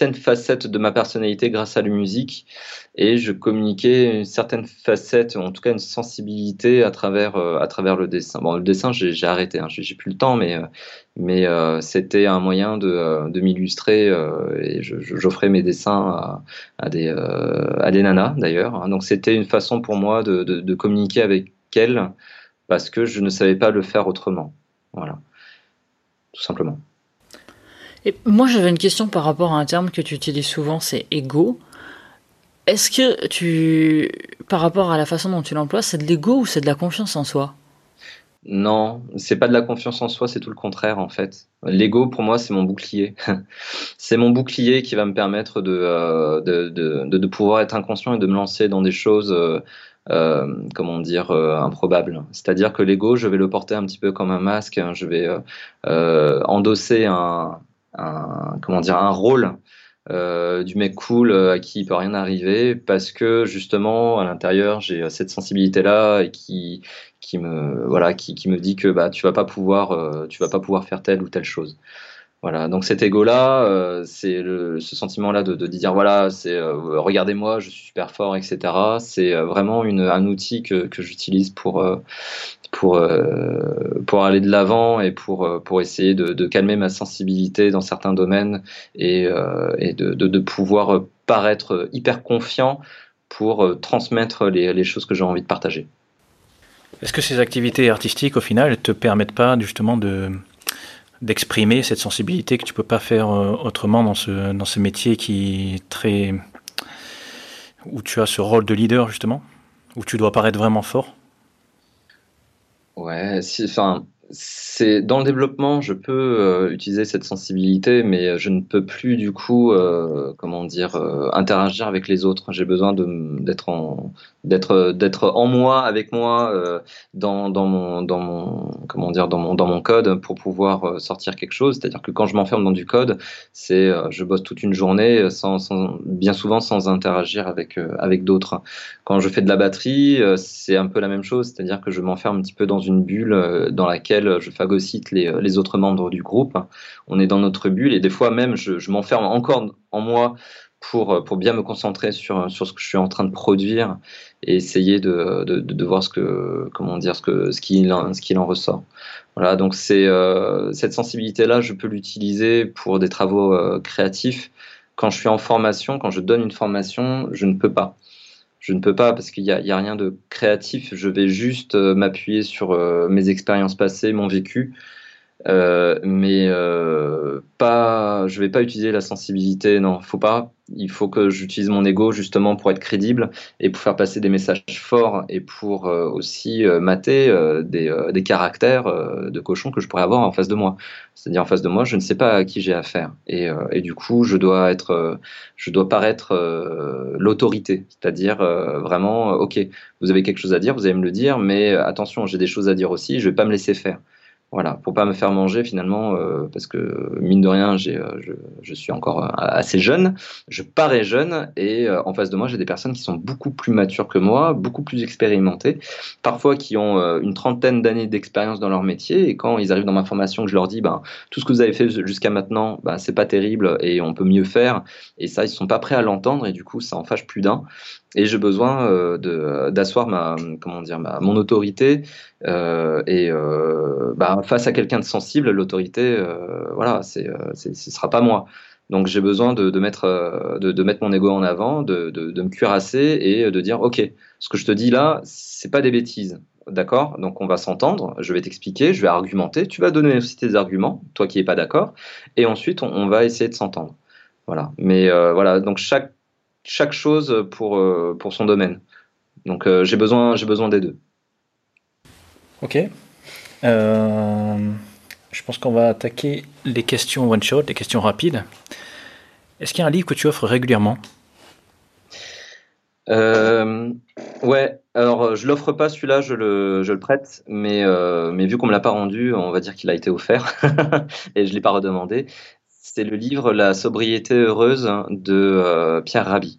certaines facettes de ma personnalité grâce à la musique et je communiquais une certaine facette, en tout cas une sensibilité à travers, euh, à travers le dessin. Bon, le dessin, j'ai, j'ai arrêté, hein, j'ai, j'ai plus le temps, mais, euh, mais euh, c'était un moyen de, euh, de m'illustrer euh, et je, je- j'offrais mes dessins à, à des, euh, à des nanas d'ailleurs. Hein. Donc c'était une façon pour moi de, de, de communiquer avec elles parce que je ne savais pas le faire autrement. Voilà, tout simplement. Et moi, j'avais une question par rapport à un terme que tu utilises souvent, c'est ego. Est-ce que tu, par rapport à la façon dont tu l'emploies, c'est de l'ego ou c'est de la confiance en soi? Non, c'est pas de la confiance en soi, c'est tout le contraire en fait. L'ego pour moi c'est mon bouclier. C'est mon bouclier qui va me permettre de, euh, de, de, de, de pouvoir être inconscient et de me lancer dans des choses, euh, euh, comment dire, euh, improbables. C'est-à-dire que l'ego, je vais le porter un petit peu comme un masque, hein. Je vais euh, euh, endosser un, un, comment dire, un rôle euh, du mec cool euh, à qui il peut rien arriver parce que justement à l'intérieur j'ai euh, cette sensibilité-là et qui qui me voilà qui, qui me dit que bah tu vas pas pouvoir euh, tu vas pas pouvoir faire telle ou telle chose. Voilà, donc cet ego-là, euh, c'est le, ce sentiment-là de, de dire voilà, c'est euh, regardez-moi, je suis super fort, et cetera. C'est euh, vraiment une, un outil que, que j'utilise pour euh, pour euh, pour aller de l'avant et pour euh, pour essayer de, de calmer ma sensibilité dans certains domaines et euh, et de, de, de pouvoir paraître hyper confiant pour euh, transmettre les, les choses que j'ai envie de partager. Est-ce que ces activités artistiques, au final, ne te permettent pas justement de d'exprimer cette sensibilité que tu peux pas faire euh, autrement dans ce dans ce métier qui est très où tu as ce rôle de leader justement, où tu dois paraître vraiment fort? Ouais, si, enfin, c'est dans le développement, je peux euh, utiliser cette sensibilité, mais je ne peux plus du coup, euh, comment dire, euh, interagir avec les autres. J'ai besoin de m- d'être en d'être d'être en moi, avec moi, euh, dans dans mon dans mon comment dire, dans mon dans mon code pour pouvoir euh, sortir quelque chose. C'est-à-dire que quand je m'enferme dans du code, c'est euh, je bosse toute une journée sans, sans bien souvent sans interagir avec euh, avec d'autres. Quand je fais de la batterie, euh, c'est un peu la même chose, c'est-à-dire que je m'enferme un petit peu dans une bulle euh, dans laquelle je phagocyte les, les autres membres du groupe. On est dans notre bulle et des fois même je, je m'enferme encore en moi pour, euh, pour bien me concentrer sur, sur ce que je suis en train de produire et essayer de, de, de voir ce que, comment dire, ce que, ce qu'il en, ce qu'il en ressort. Voilà, donc c'est euh, cette sensibilité-là, je peux l'utiliser pour des travaux euh, créatifs. Quand je suis en formation, quand je donne une formation, je ne peux pas. Je ne peux pas parce qu'il y a, il y a rien de créatif. Je vais juste euh, m'appuyer sur euh, mes expériences passées, mon vécu, euh, mais euh, pas. Je vais pas utiliser la sensibilité. Non, faut pas. Il faut que j'utilise mon ego justement pour être crédible et pour faire passer des messages forts et pour euh, aussi euh, mater euh, des, euh, des caractères euh, de cochon que je pourrais avoir en face de moi. C'est-à-dire en face de moi, je ne sais pas à qui j'ai affaire et, euh, et du coup, je dois être, euh, je dois paraître euh, l'autorité, c'est-à-dire euh, vraiment, euh, ok, vous avez quelque chose à dire, vous allez me le dire, mais euh, attention, j'ai des choses à dire aussi, je vais pas me laisser faire. Voilà, pour pas me faire manger finalement, euh, parce que mine de rien, j'ai, euh, je, je suis encore euh, assez jeune, je parais jeune, et euh, en face de moi, j'ai des personnes qui sont beaucoup plus matures que moi, beaucoup plus expérimentées, parfois qui ont euh, une trentaine d'années d'expérience dans leur métier, et quand ils arrivent dans ma formation, que je leur dis, ben, tout ce que vous avez fait jusqu'à maintenant, ben, c'est pas terrible, et on peut mieux faire, et ça, ils sont pas prêts à l'entendre, et du coup, ça en fâche plus d'un. Et j'ai besoin euh, de d'asseoir ma comment dire ma mon autorité euh, et euh, bah, face à quelqu'un de sensible, l'autorité, euh, voilà, c'est, euh, c'est, ce sera pas moi. Donc j'ai besoin de, de mettre, euh, de, de mettre mon ego en avant, de, de, de me cuirasser et de dire, ok, ce que je te dis là, c'est pas des bêtises, d'accord? Donc on va s'entendre, je vais t'expliquer, je vais argumenter, tu vas donner aussi tes arguments, toi qui es pas d'accord, et ensuite on, on va essayer de s'entendre. Voilà. Mais euh, voilà, donc chaque chaque chose pour euh, pour son domaine. Donc euh, j'ai besoin j'ai besoin des deux. Ok. Euh, je pense qu'on va attaquer les questions one shot, les questions rapides. Est-ce qu'il y a un livre que tu offres régulièrement? Euh, ouais, alors je l'offre pas celui-là, je le, je le prête, mais, euh, mais vu qu'on me l'a pas rendu, on va dire qu'il a été offert et je l'ai pas redemandé. C'est le livre La sobriété heureuse de euh, Pierre Rabhi.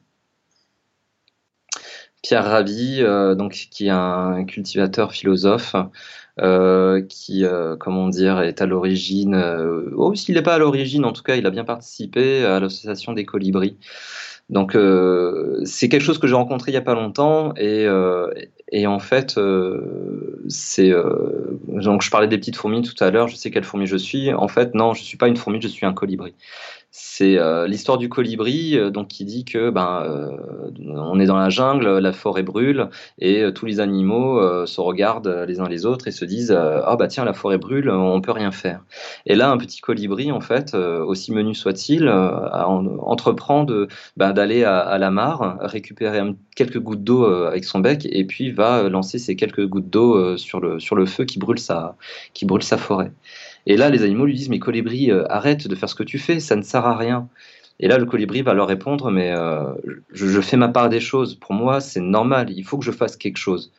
Pierre Rabhi, euh, donc qui est un cultivateur philosophe, euh, qui, euh, comment dire, est à l'origine, euh, oh, s'il n'est pas à l'origine, en tout cas, il a bien participé à l'association des colibris. Donc, euh, c'est quelque chose que j'ai rencontré il n'y a pas longtemps, et, euh, et en fait, euh, c'est, euh, donc je parlais des petites fourmis tout à l'heure, je sais quelle fourmi je suis. En fait, non, je suis pas une fourmi, je suis un colibri. C'est euh, l'histoire du colibri, euh, donc qui dit que ben euh, on est dans la jungle, la forêt brûle et euh, tous les animaux euh, se regardent euh, les uns les autres et se disent euh, ah bah tiens, la forêt brûle, on peut rien faire. Et là un petit colibri en fait, euh, aussi menu soit-il, euh, en- entreprend de bah, d'aller à, à la mare, récupérer un- quelques gouttes d'eau euh, avec son bec et puis va euh, lancer ces quelques gouttes d'eau euh, sur le sur le feu qui brûle sa qui brûle sa forêt. Et là, les animaux lui disent, mais colibri, euh, arrête de faire ce que tu fais, ça ne sert à rien. Et là, le colibri va leur répondre, mais euh, je, je fais ma part des choses. Pour moi, c'est normal, il faut que je fasse quelque chose.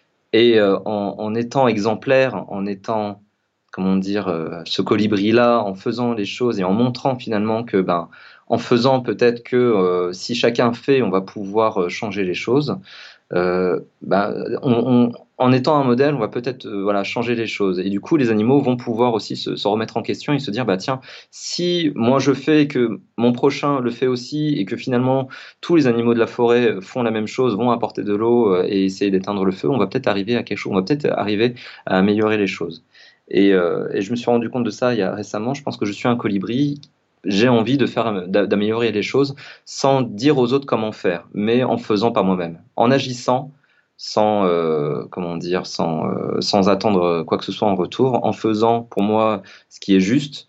Et euh, en, en étant exemplaire, en étant, comment dire, euh, ce colibri-là, en faisant les choses et en montrant finalement que, ben, en faisant peut-être que euh, si chacun fait, on va pouvoir euh, changer les choses. Euh, bah, on, on- en étant un modèle, on va peut-être euh, voilà, changer les choses. Et du coup, les animaux vont pouvoir aussi se, se remettre en question et se dire, bah tiens, si moi je fais et que mon prochain le fait aussi, et que finalement tous les animaux de la forêt font la même chose, vont apporter de l'eau euh, et essayer d'éteindre le feu, on va peut-être arriver à quelque chose, on va peut-être arriver à améliorer les choses. Et, euh, et je me suis rendu compte de ça il y a récemment. Je pense que je suis un colibri. J'ai envie de faire, d'a- d'améliorer les choses sans dire aux autres comment faire, mais en faisant par moi-même, en agissant sans, euh, comment dire, sans, euh, sans attendre quoi que ce soit en retour, en faisant pour moi ce qui est juste.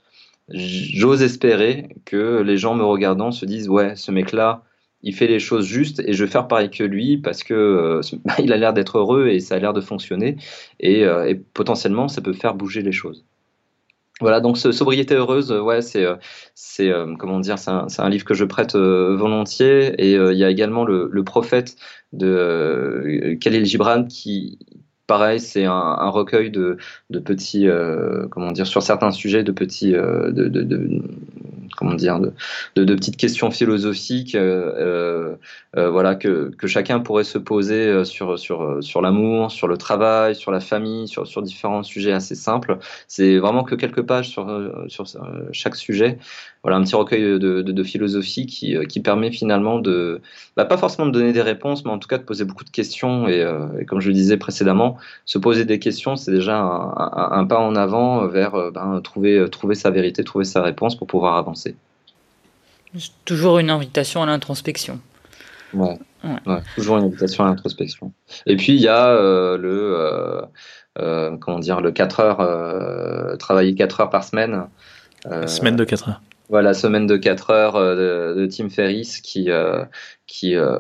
J'ose espérer que les gens me regardant se disent, ouais, ce mec-là, il fait les choses justes et je vais faire pareil que lui parce que euh, il a l'air d'être heureux et ça a l'air de fonctionner, et, euh, et potentiellement ça peut faire bouger les choses. Voilà, donc ce- Sobriété heureuse, euh, ouais, c'est, euh, c'est euh, comment dire, c'est un, c'est un livre que je prête euh, volontiers. Et euh, il y a également le, le Prophète de euh, Khalil Gibran qui, pareil, c'est un, un recueil de, de petits, euh, comment dire, sur certains sujets, de petits, euh, de, de, de- comment dire, de, de, de petites questions philosophiques, euh, euh, euh, voilà, que, que chacun pourrait se poser euh, sur, sur, sur l'amour, sur le travail, sur la famille, sur, sur différents sujets assez simples. C'est vraiment que quelques pages sur, euh, sur euh, chaque sujet. Voilà, un petit recueil de, de, de philosophie qui, euh, qui permet finalement de, bah, pas forcément de donner des réponses, mais en tout cas de poser beaucoup de questions. Et, euh, et comme je le disais précédemment, se poser des questions, c'est déjà un, un, un pas en avant vers euh, ben, trouver, trouver sa vérité, trouver sa réponse pour pouvoir avancer. C'est toujours une invitation à l'introspection. Ouais. Ouais. Ouais, toujours une invitation à l'introspection. Et puis il y a euh, le euh, euh, comment dire, le quatre heures, euh, travailler quatre heures par semaine. La Euh, semaine de quatre heures. Voilà, semaine de quatre heures euh, de, de Tim Ferriss qui, euh, qui, euh,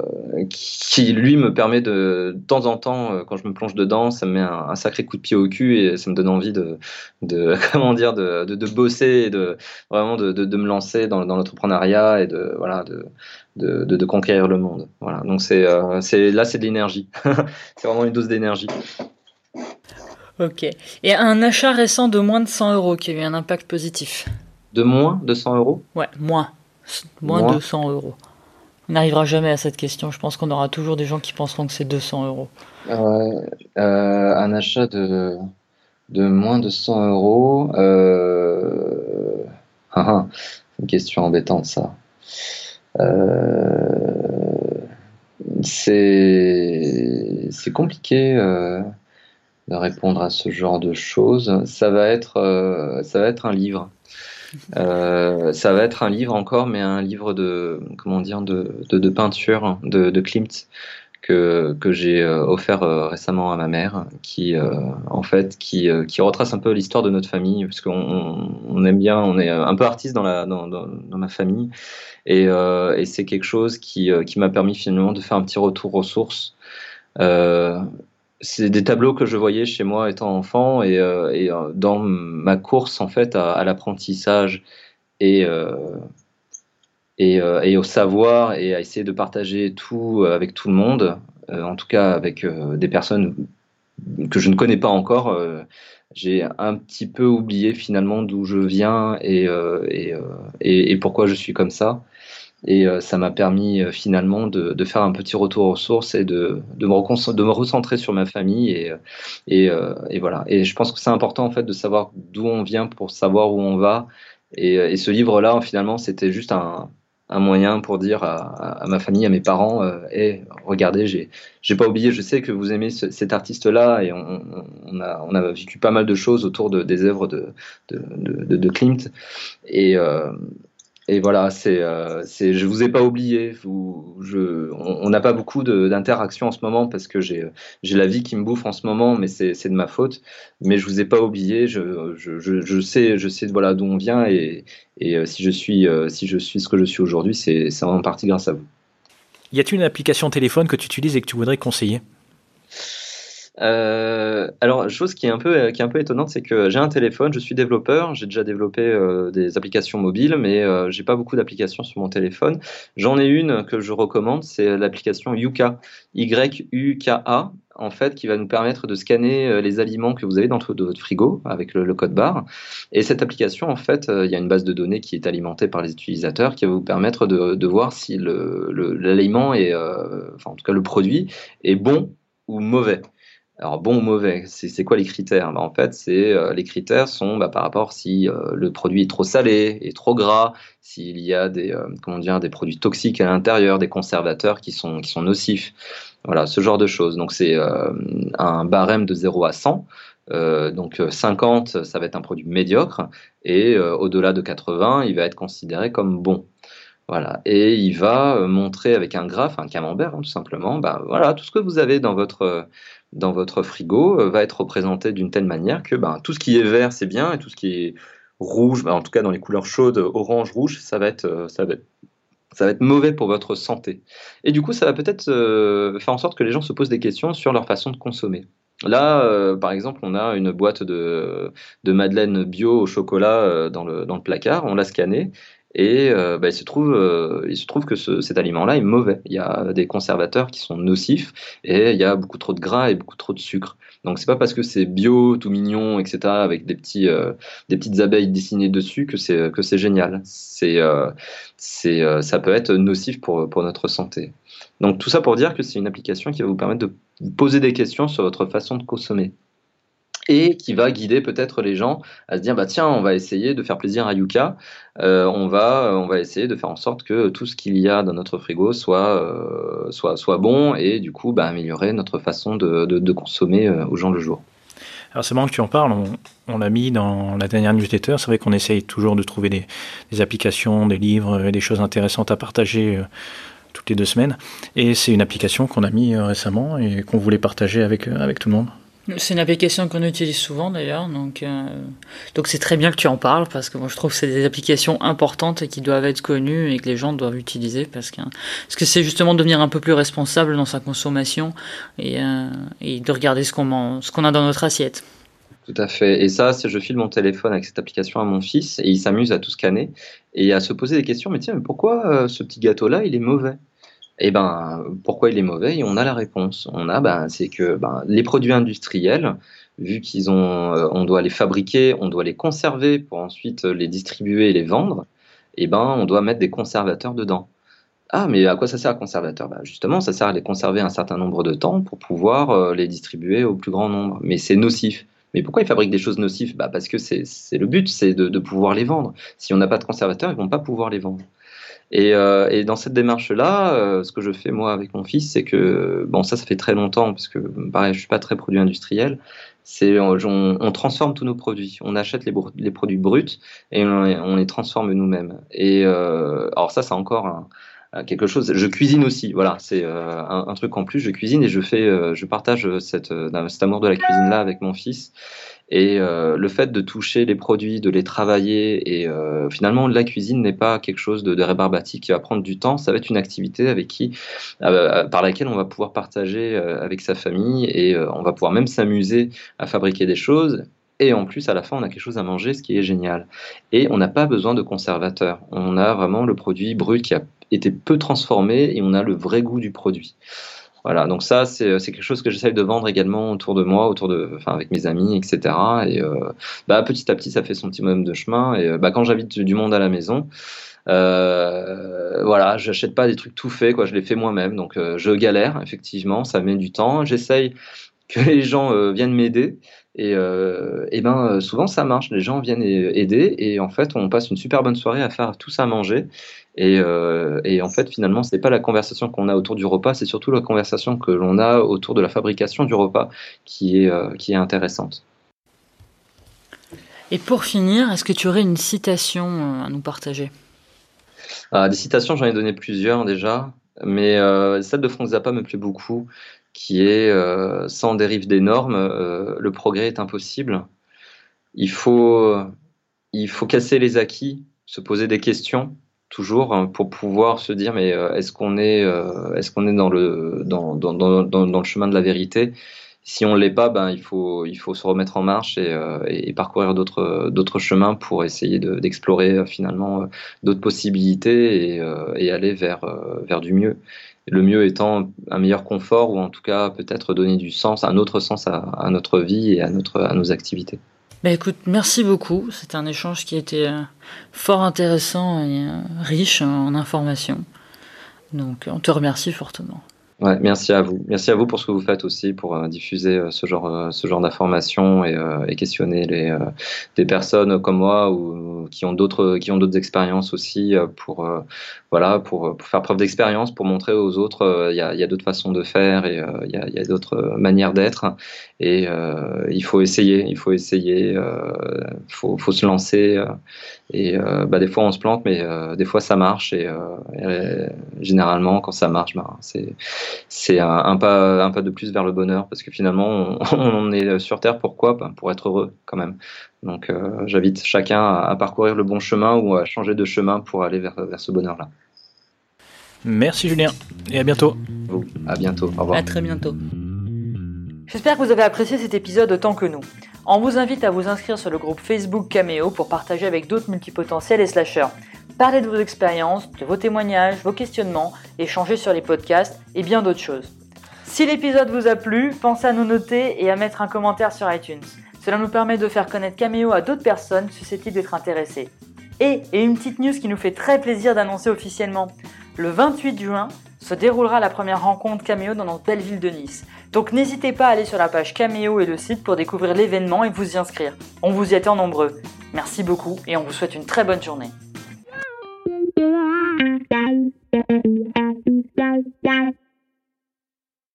qui, lui, me permet de, de temps en temps, euh, quand je me plonge dedans, ça me met un, un sacré coup de pied au cul et ça me donne envie de, de comment dire, de, de, de bosser et de vraiment de, de, de me lancer dans, dans l'entrepreneuriat et de, voilà, de, de, de, de conquérir le monde. Voilà, donc c'est, euh, c'est, là, c'est de l'énergie. C'est vraiment une dose d'énergie. Ok. Et un achat récent de moins de cent euros qui a eu un impact positif. De moins de cent euros? Ouais, moins. Moins Moins. de cent euros. On n'arrivera jamais à cette question. Je pense qu'on aura toujours des gens qui penseront que c'est deux cents euros. Euh, euh, un achat de, de moins de cent euros. Euh... ah, ah, une question embêtante, ça. Euh, C'est c'est compliqué euh, de répondre à ce genre de choses. Ça va être, euh, ça va être un livre. Euh, ça va être un livre encore, mais un livre de, comment dire, de, de, de peinture de, de Klimt que, que j'ai euh, offert euh, récemment à ma mère, qui euh, en fait qui, euh, qui retrace un peu l'histoire de notre famille, parce qu'on on, on aime bien, on est un peu artiste dans la dans, dans, dans ma famille, et, euh, et c'est quelque chose qui, euh, qui m'a permis finalement de faire un petit retour aux sources. Euh, c'est des tableaux que je voyais chez moi étant enfant, et, euh, et euh, dans ma course en fait à, à l'apprentissage et euh, et, euh, et au savoir et à essayer de partager tout avec tout le monde, euh, en tout cas avec euh, des personnes que je ne connais pas encore. Euh, j'ai un petit peu oublié finalement d'où je viens et, euh, et, euh, et, et pourquoi je suis comme ça. Et euh, ça m'a permis euh, finalement de, de faire un petit retour aux sources et de, de, me, recon- de me recentrer sur ma famille. Et, euh, et, euh, et voilà. Et je pense que c'est important en fait de savoir d'où on vient pour savoir où on va. Et, euh, et ce livre-là, finalement, c'était juste un, un moyen pour dire à, à, à ma famille, à mes parents, euh, hey, regardez, j'ai, j'ai pas oublié, je sais que vous aimez ce, cet artiste-là, et on, on, a, on a vécu pas mal de choses autour de, des œuvres de, de, de, de Klimt. Et, euh, et voilà, c'est, euh, c'est, je vous ai pas oublié. Vous, je, on n'a pas beaucoup de, d'interactions en ce moment parce que j'ai, j'ai la vie qui me bouffe en ce moment, mais c'est, c'est de ma faute. Mais je vous ai pas oublié. Je, je, je, je sais, je sais voilà d'où on vient et, et euh, si je suis, euh, si je suis ce que je suis aujourd'hui, c'est, c'est en partie grâce à vous. Y a-t-il une application téléphone que tu utilises et que tu voudrais conseiller ? Euh, alors, chose qui est un peu, qui est un peu étonnante, c'est que j'ai un téléphone, je suis développeur, j'ai déjà développé euh, des applications mobiles, mais euh, j'ai pas beaucoup d'applications sur mon téléphone. J'en ai une que je recommande, c'est l'application Yuka, Y U K A, en fait, qui va nous permettre de scanner euh, les aliments que vous avez dans le- de votre frigo avec le, le code barre. Et cette application, en fait, euh, il y a une base de données qui est alimentée par les utilisateurs qui va vous permettre de, de voir si le, le- l'aliment est, euh, enfin, en tout cas, le produit est bon ou mauvais. Alors bon ou mauvais, c'est c'est quoi les critères? Bah, en fait, c'est euh, les critères sont bah, par rapport si euh, le produit est trop salé, est trop gras, s'il y a des euh, comment dire des produits toxiques à l'intérieur, des conservateurs qui sont qui sont nocifs. Voilà, ce genre de choses. Donc c'est euh, un barème de zéro à cent. Euh, donc euh, cinquante, ça va être un produit médiocre et euh, au-delà de quatre-vingts, il va être considéré comme bon. Voilà, et il va euh, montrer avec un graphe, un camembert, hein, tout simplement, bah, voilà, tout ce que vous avez dans votre, euh, dans votre frigo euh, va être représenté d'une telle manière que bah, tout ce qui est vert, c'est bien, et tout ce qui est rouge, bah, en tout cas dans les couleurs chaudes, orange, rouge, ça va être, euh, ça va être, ça va être mauvais pour votre santé. Et du coup, ça va peut-être euh, faire en sorte que les gens se posent des questions sur leur façon de consommer. Là, euh, par exemple, on a une boîte de, de madeleine bio au chocolat euh, dans le, dans le placard, on l'a scanné, et euh, bah, il se trouve, euh, il se trouve que ce- cet aliment-là est mauvais. Il y a des conservateurs qui sont nocifs, et il y a beaucoup trop de gras et beaucoup trop de sucre. Donc c'est pas parce que c'est bio, tout mignon, et cetera, avec des petits, euh, des petites abeilles dessinées dessus que c'est que c'est génial. C'est euh, c'est, euh, ça peut être nocif pour, pour notre santé. Donc tout ça pour dire que c'est une application qui va vous permettre de vous poser des questions sur votre façon de consommer et qui va guider peut-être les gens à se dire bah tiens on va essayer de faire plaisir à Yuka. Euh, on va on va essayer de faire en sorte que tout ce qu'il y a dans notre frigo soit euh, soit soit bon et du coup bah, améliorer notre façon de, de, de consommer euh, au jour le jour. Alors c'est marrant que tu en parles, on, on l'a mis dans la dernière newsletter, c'est vrai qu'on essaye toujours de trouver des, des applications, des livres, des choses intéressantes à partager euh, toutes les deux semaines, et c'est une application qu'on a mis euh, récemment et qu'on voulait partager avec, euh, avec tout le monde. C'est une application qu'on utilise souvent d'ailleurs, donc euh, donc c'est très bien que tu en parles parce que moi je trouve que c'est des applications importantes et qui doivent être connues et que les gens doivent utiliser parce que parce que c'est justement devenir un peu plus responsable dans sa consommation et euh, et de regarder ce qu'on mange, ce qu'on a dans notre assiette. Tout à fait. Et ça, c'est je file mon téléphone avec cette application à mon fils et il s'amuse à tout scanner et à se poser des questions. Mais tiens, mais pourquoi euh, ce petit gâteau-là, il est mauvais? Eh ben, pourquoi il est mauvais? Et on a la réponse. On a, ben, c'est que ben, les produits industriels, vu qu'ils ont, euh, on doit les fabriquer, on doit les conserver pour ensuite les distribuer et les vendre. Eh ben, on doit mettre des conservateurs dedans. Ah, mais à quoi ça sert un conservateur? Ben, justement, ça sert à les conserver un certain nombre de temps pour pouvoir euh, les distribuer au plus grand nombre. Mais c'est nocif. Mais pourquoi ils fabriquent des choses nocives? Bah, parce que c'est c'est le but, c'est de, de pouvoir les vendre. Si on n'a pas de conservateur, ils vont pas pouvoir les vendre. Et, euh, et dans cette démarche-là, euh, ce que je fais moi avec mon fils, c'est que, bon, ça, ça fait très longtemps, parce que, pareil, je suis pas très produit industriel, c'est on, on, on transforme tous nos produits. On achète les, br- les produits bruts et on, on les transforme nous-mêmes. Et euh, alors ça, c'est encore un- un- quelque chose. Je cuisine aussi, voilà, c'est euh, un, un truc en plus. Je cuisine et je fais, euh, je partage cette, euh, cet amour de la cuisine-là avec mon fils. Et euh, le fait de toucher les produits, de les travailler, et euh, finalement la cuisine n'est pas quelque chose de, de rébarbatique qui va prendre du temps, ça va être une activité avec qui, euh, par laquelle on va pouvoir partager euh, avec sa famille et euh, on va pouvoir même s'amuser à fabriquer des choses. Et en plus, à la fin, on a quelque chose à manger, ce qui est génial. Et on n'a pas besoin de conservateur. On a vraiment le produit brut qui a été peu transformé et on a le vrai goût du produit. Voilà, donc ça, c'est c'est quelque chose que j'essaye de vendre également autour de moi, autour de, enfin, avec mes amis, et cetera. Et euh, bah, petit à petit, ça fait son petit bonhomme de chemin. Et euh, bah, quand j'invite du monde à la maison, Euh, voilà, j'achète pas des trucs tout faits, quoi. Je les fais moi-même, donc euh, je galère effectivement, ça met du temps. J'essaye que les gens euh, viennent m'aider. Et, euh, et ben souvent ça marche, les gens viennent aider et en fait on passe une super bonne soirée à faire tout ça à manger et, euh, et en fait finalement c'est pas la conversation qu'on a autour du repas, c'est surtout la conversation que l'on a autour de la fabrication du repas qui est, euh, qui est intéressante. Et pour finir, est-ce que tu aurais une citation à nous partager ? Ah, des citations, j'en ai donné plusieurs déjà, mais euh, celle de Frank Zappa me plaît beaucoup, qui est euh, sans dérive des normes, euh, le progrès est impossible. Il faut, il faut casser les acquis, se poser des questions toujours hein, pour pouvoir se dire mais euh, est-ce qu'on est, euh, est-ce qu'on est dans le, dans, dans, dans, dans, dans le chemin de la vérité? Si on ne l'est pas, ben, il faut, il faut se remettre en marche et, euh, et parcourir d'autres, d'autres chemins pour essayer de, d'explorer euh, finalement euh, d'autres possibilités et, euh, et aller vers, euh, vers du mieux. Le mieux étant un meilleur confort ou en tout cas peut-être donner du sens, un autre sens à, à notre vie et à, notre, à nos activités. Bah écoute, merci beaucoup. C'était un échange qui était euh, fort intéressant et euh, riche en informations. Donc on te remercie fortement. Ouais, merci à vous. Merci à vous pour ce que vous faites aussi, pour euh, diffuser euh, ce genre, euh, ce genre d'informations et, euh, et questionner les, euh, des personnes comme moi ou qui ont d'autres, qui ont d'autres expériences aussi euh, pour, euh, voilà, pour, pour faire preuve d'expérience, pour montrer aux autres il euh, y, a, y a d'autres façons de faire et il euh, y, a, y a d'autres manières d'être et euh, il faut essayer, il faut essayer, euh, faut, faut se lancer euh, et euh, bah, des fois on se plante, mais euh, des fois ça marche et, euh, et généralement quand ça marche, bah, c'est c'est un, un, pas, un pas de plus vers le bonheur parce que finalement on, on est sur Terre pourquoi ben, pour être heureux quand même. Donc euh, j'invite chacun à, à parcourir le bon chemin ou à changer de chemin pour aller vers, vers ce bonheur-là. Merci Julien et à bientôt. Vous, à bientôt, au revoir. À très bientôt. J'espère que vous avez apprécié cet épisode autant que nous. On vous invite à vous inscrire sur le groupe Facebook Caméo pour partager avec d'autres multipotentiels et slasheurs. Parlez de vos expériences, de vos témoignages, vos questionnements, échanger sur les podcasts et bien d'autres choses. Si l'épisode vous a plu, pensez à nous noter et à mettre un commentaire sur iTunes. Cela nous permet de faire connaître Caméo à d'autres personnes susceptibles d'être intéressées. Et, et une petite news qui nous fait très plaisir d'annoncer officiellement. Le vingt-huit juin se déroulera la première rencontre Caméo dans notre belle ville de Nice. Donc n'hésitez pas à aller sur la page Caméo et le site pour découvrir l'événement et vous y inscrire. On vous y attend nombreux. Merci beaucoup et on vous souhaite une très bonne journée.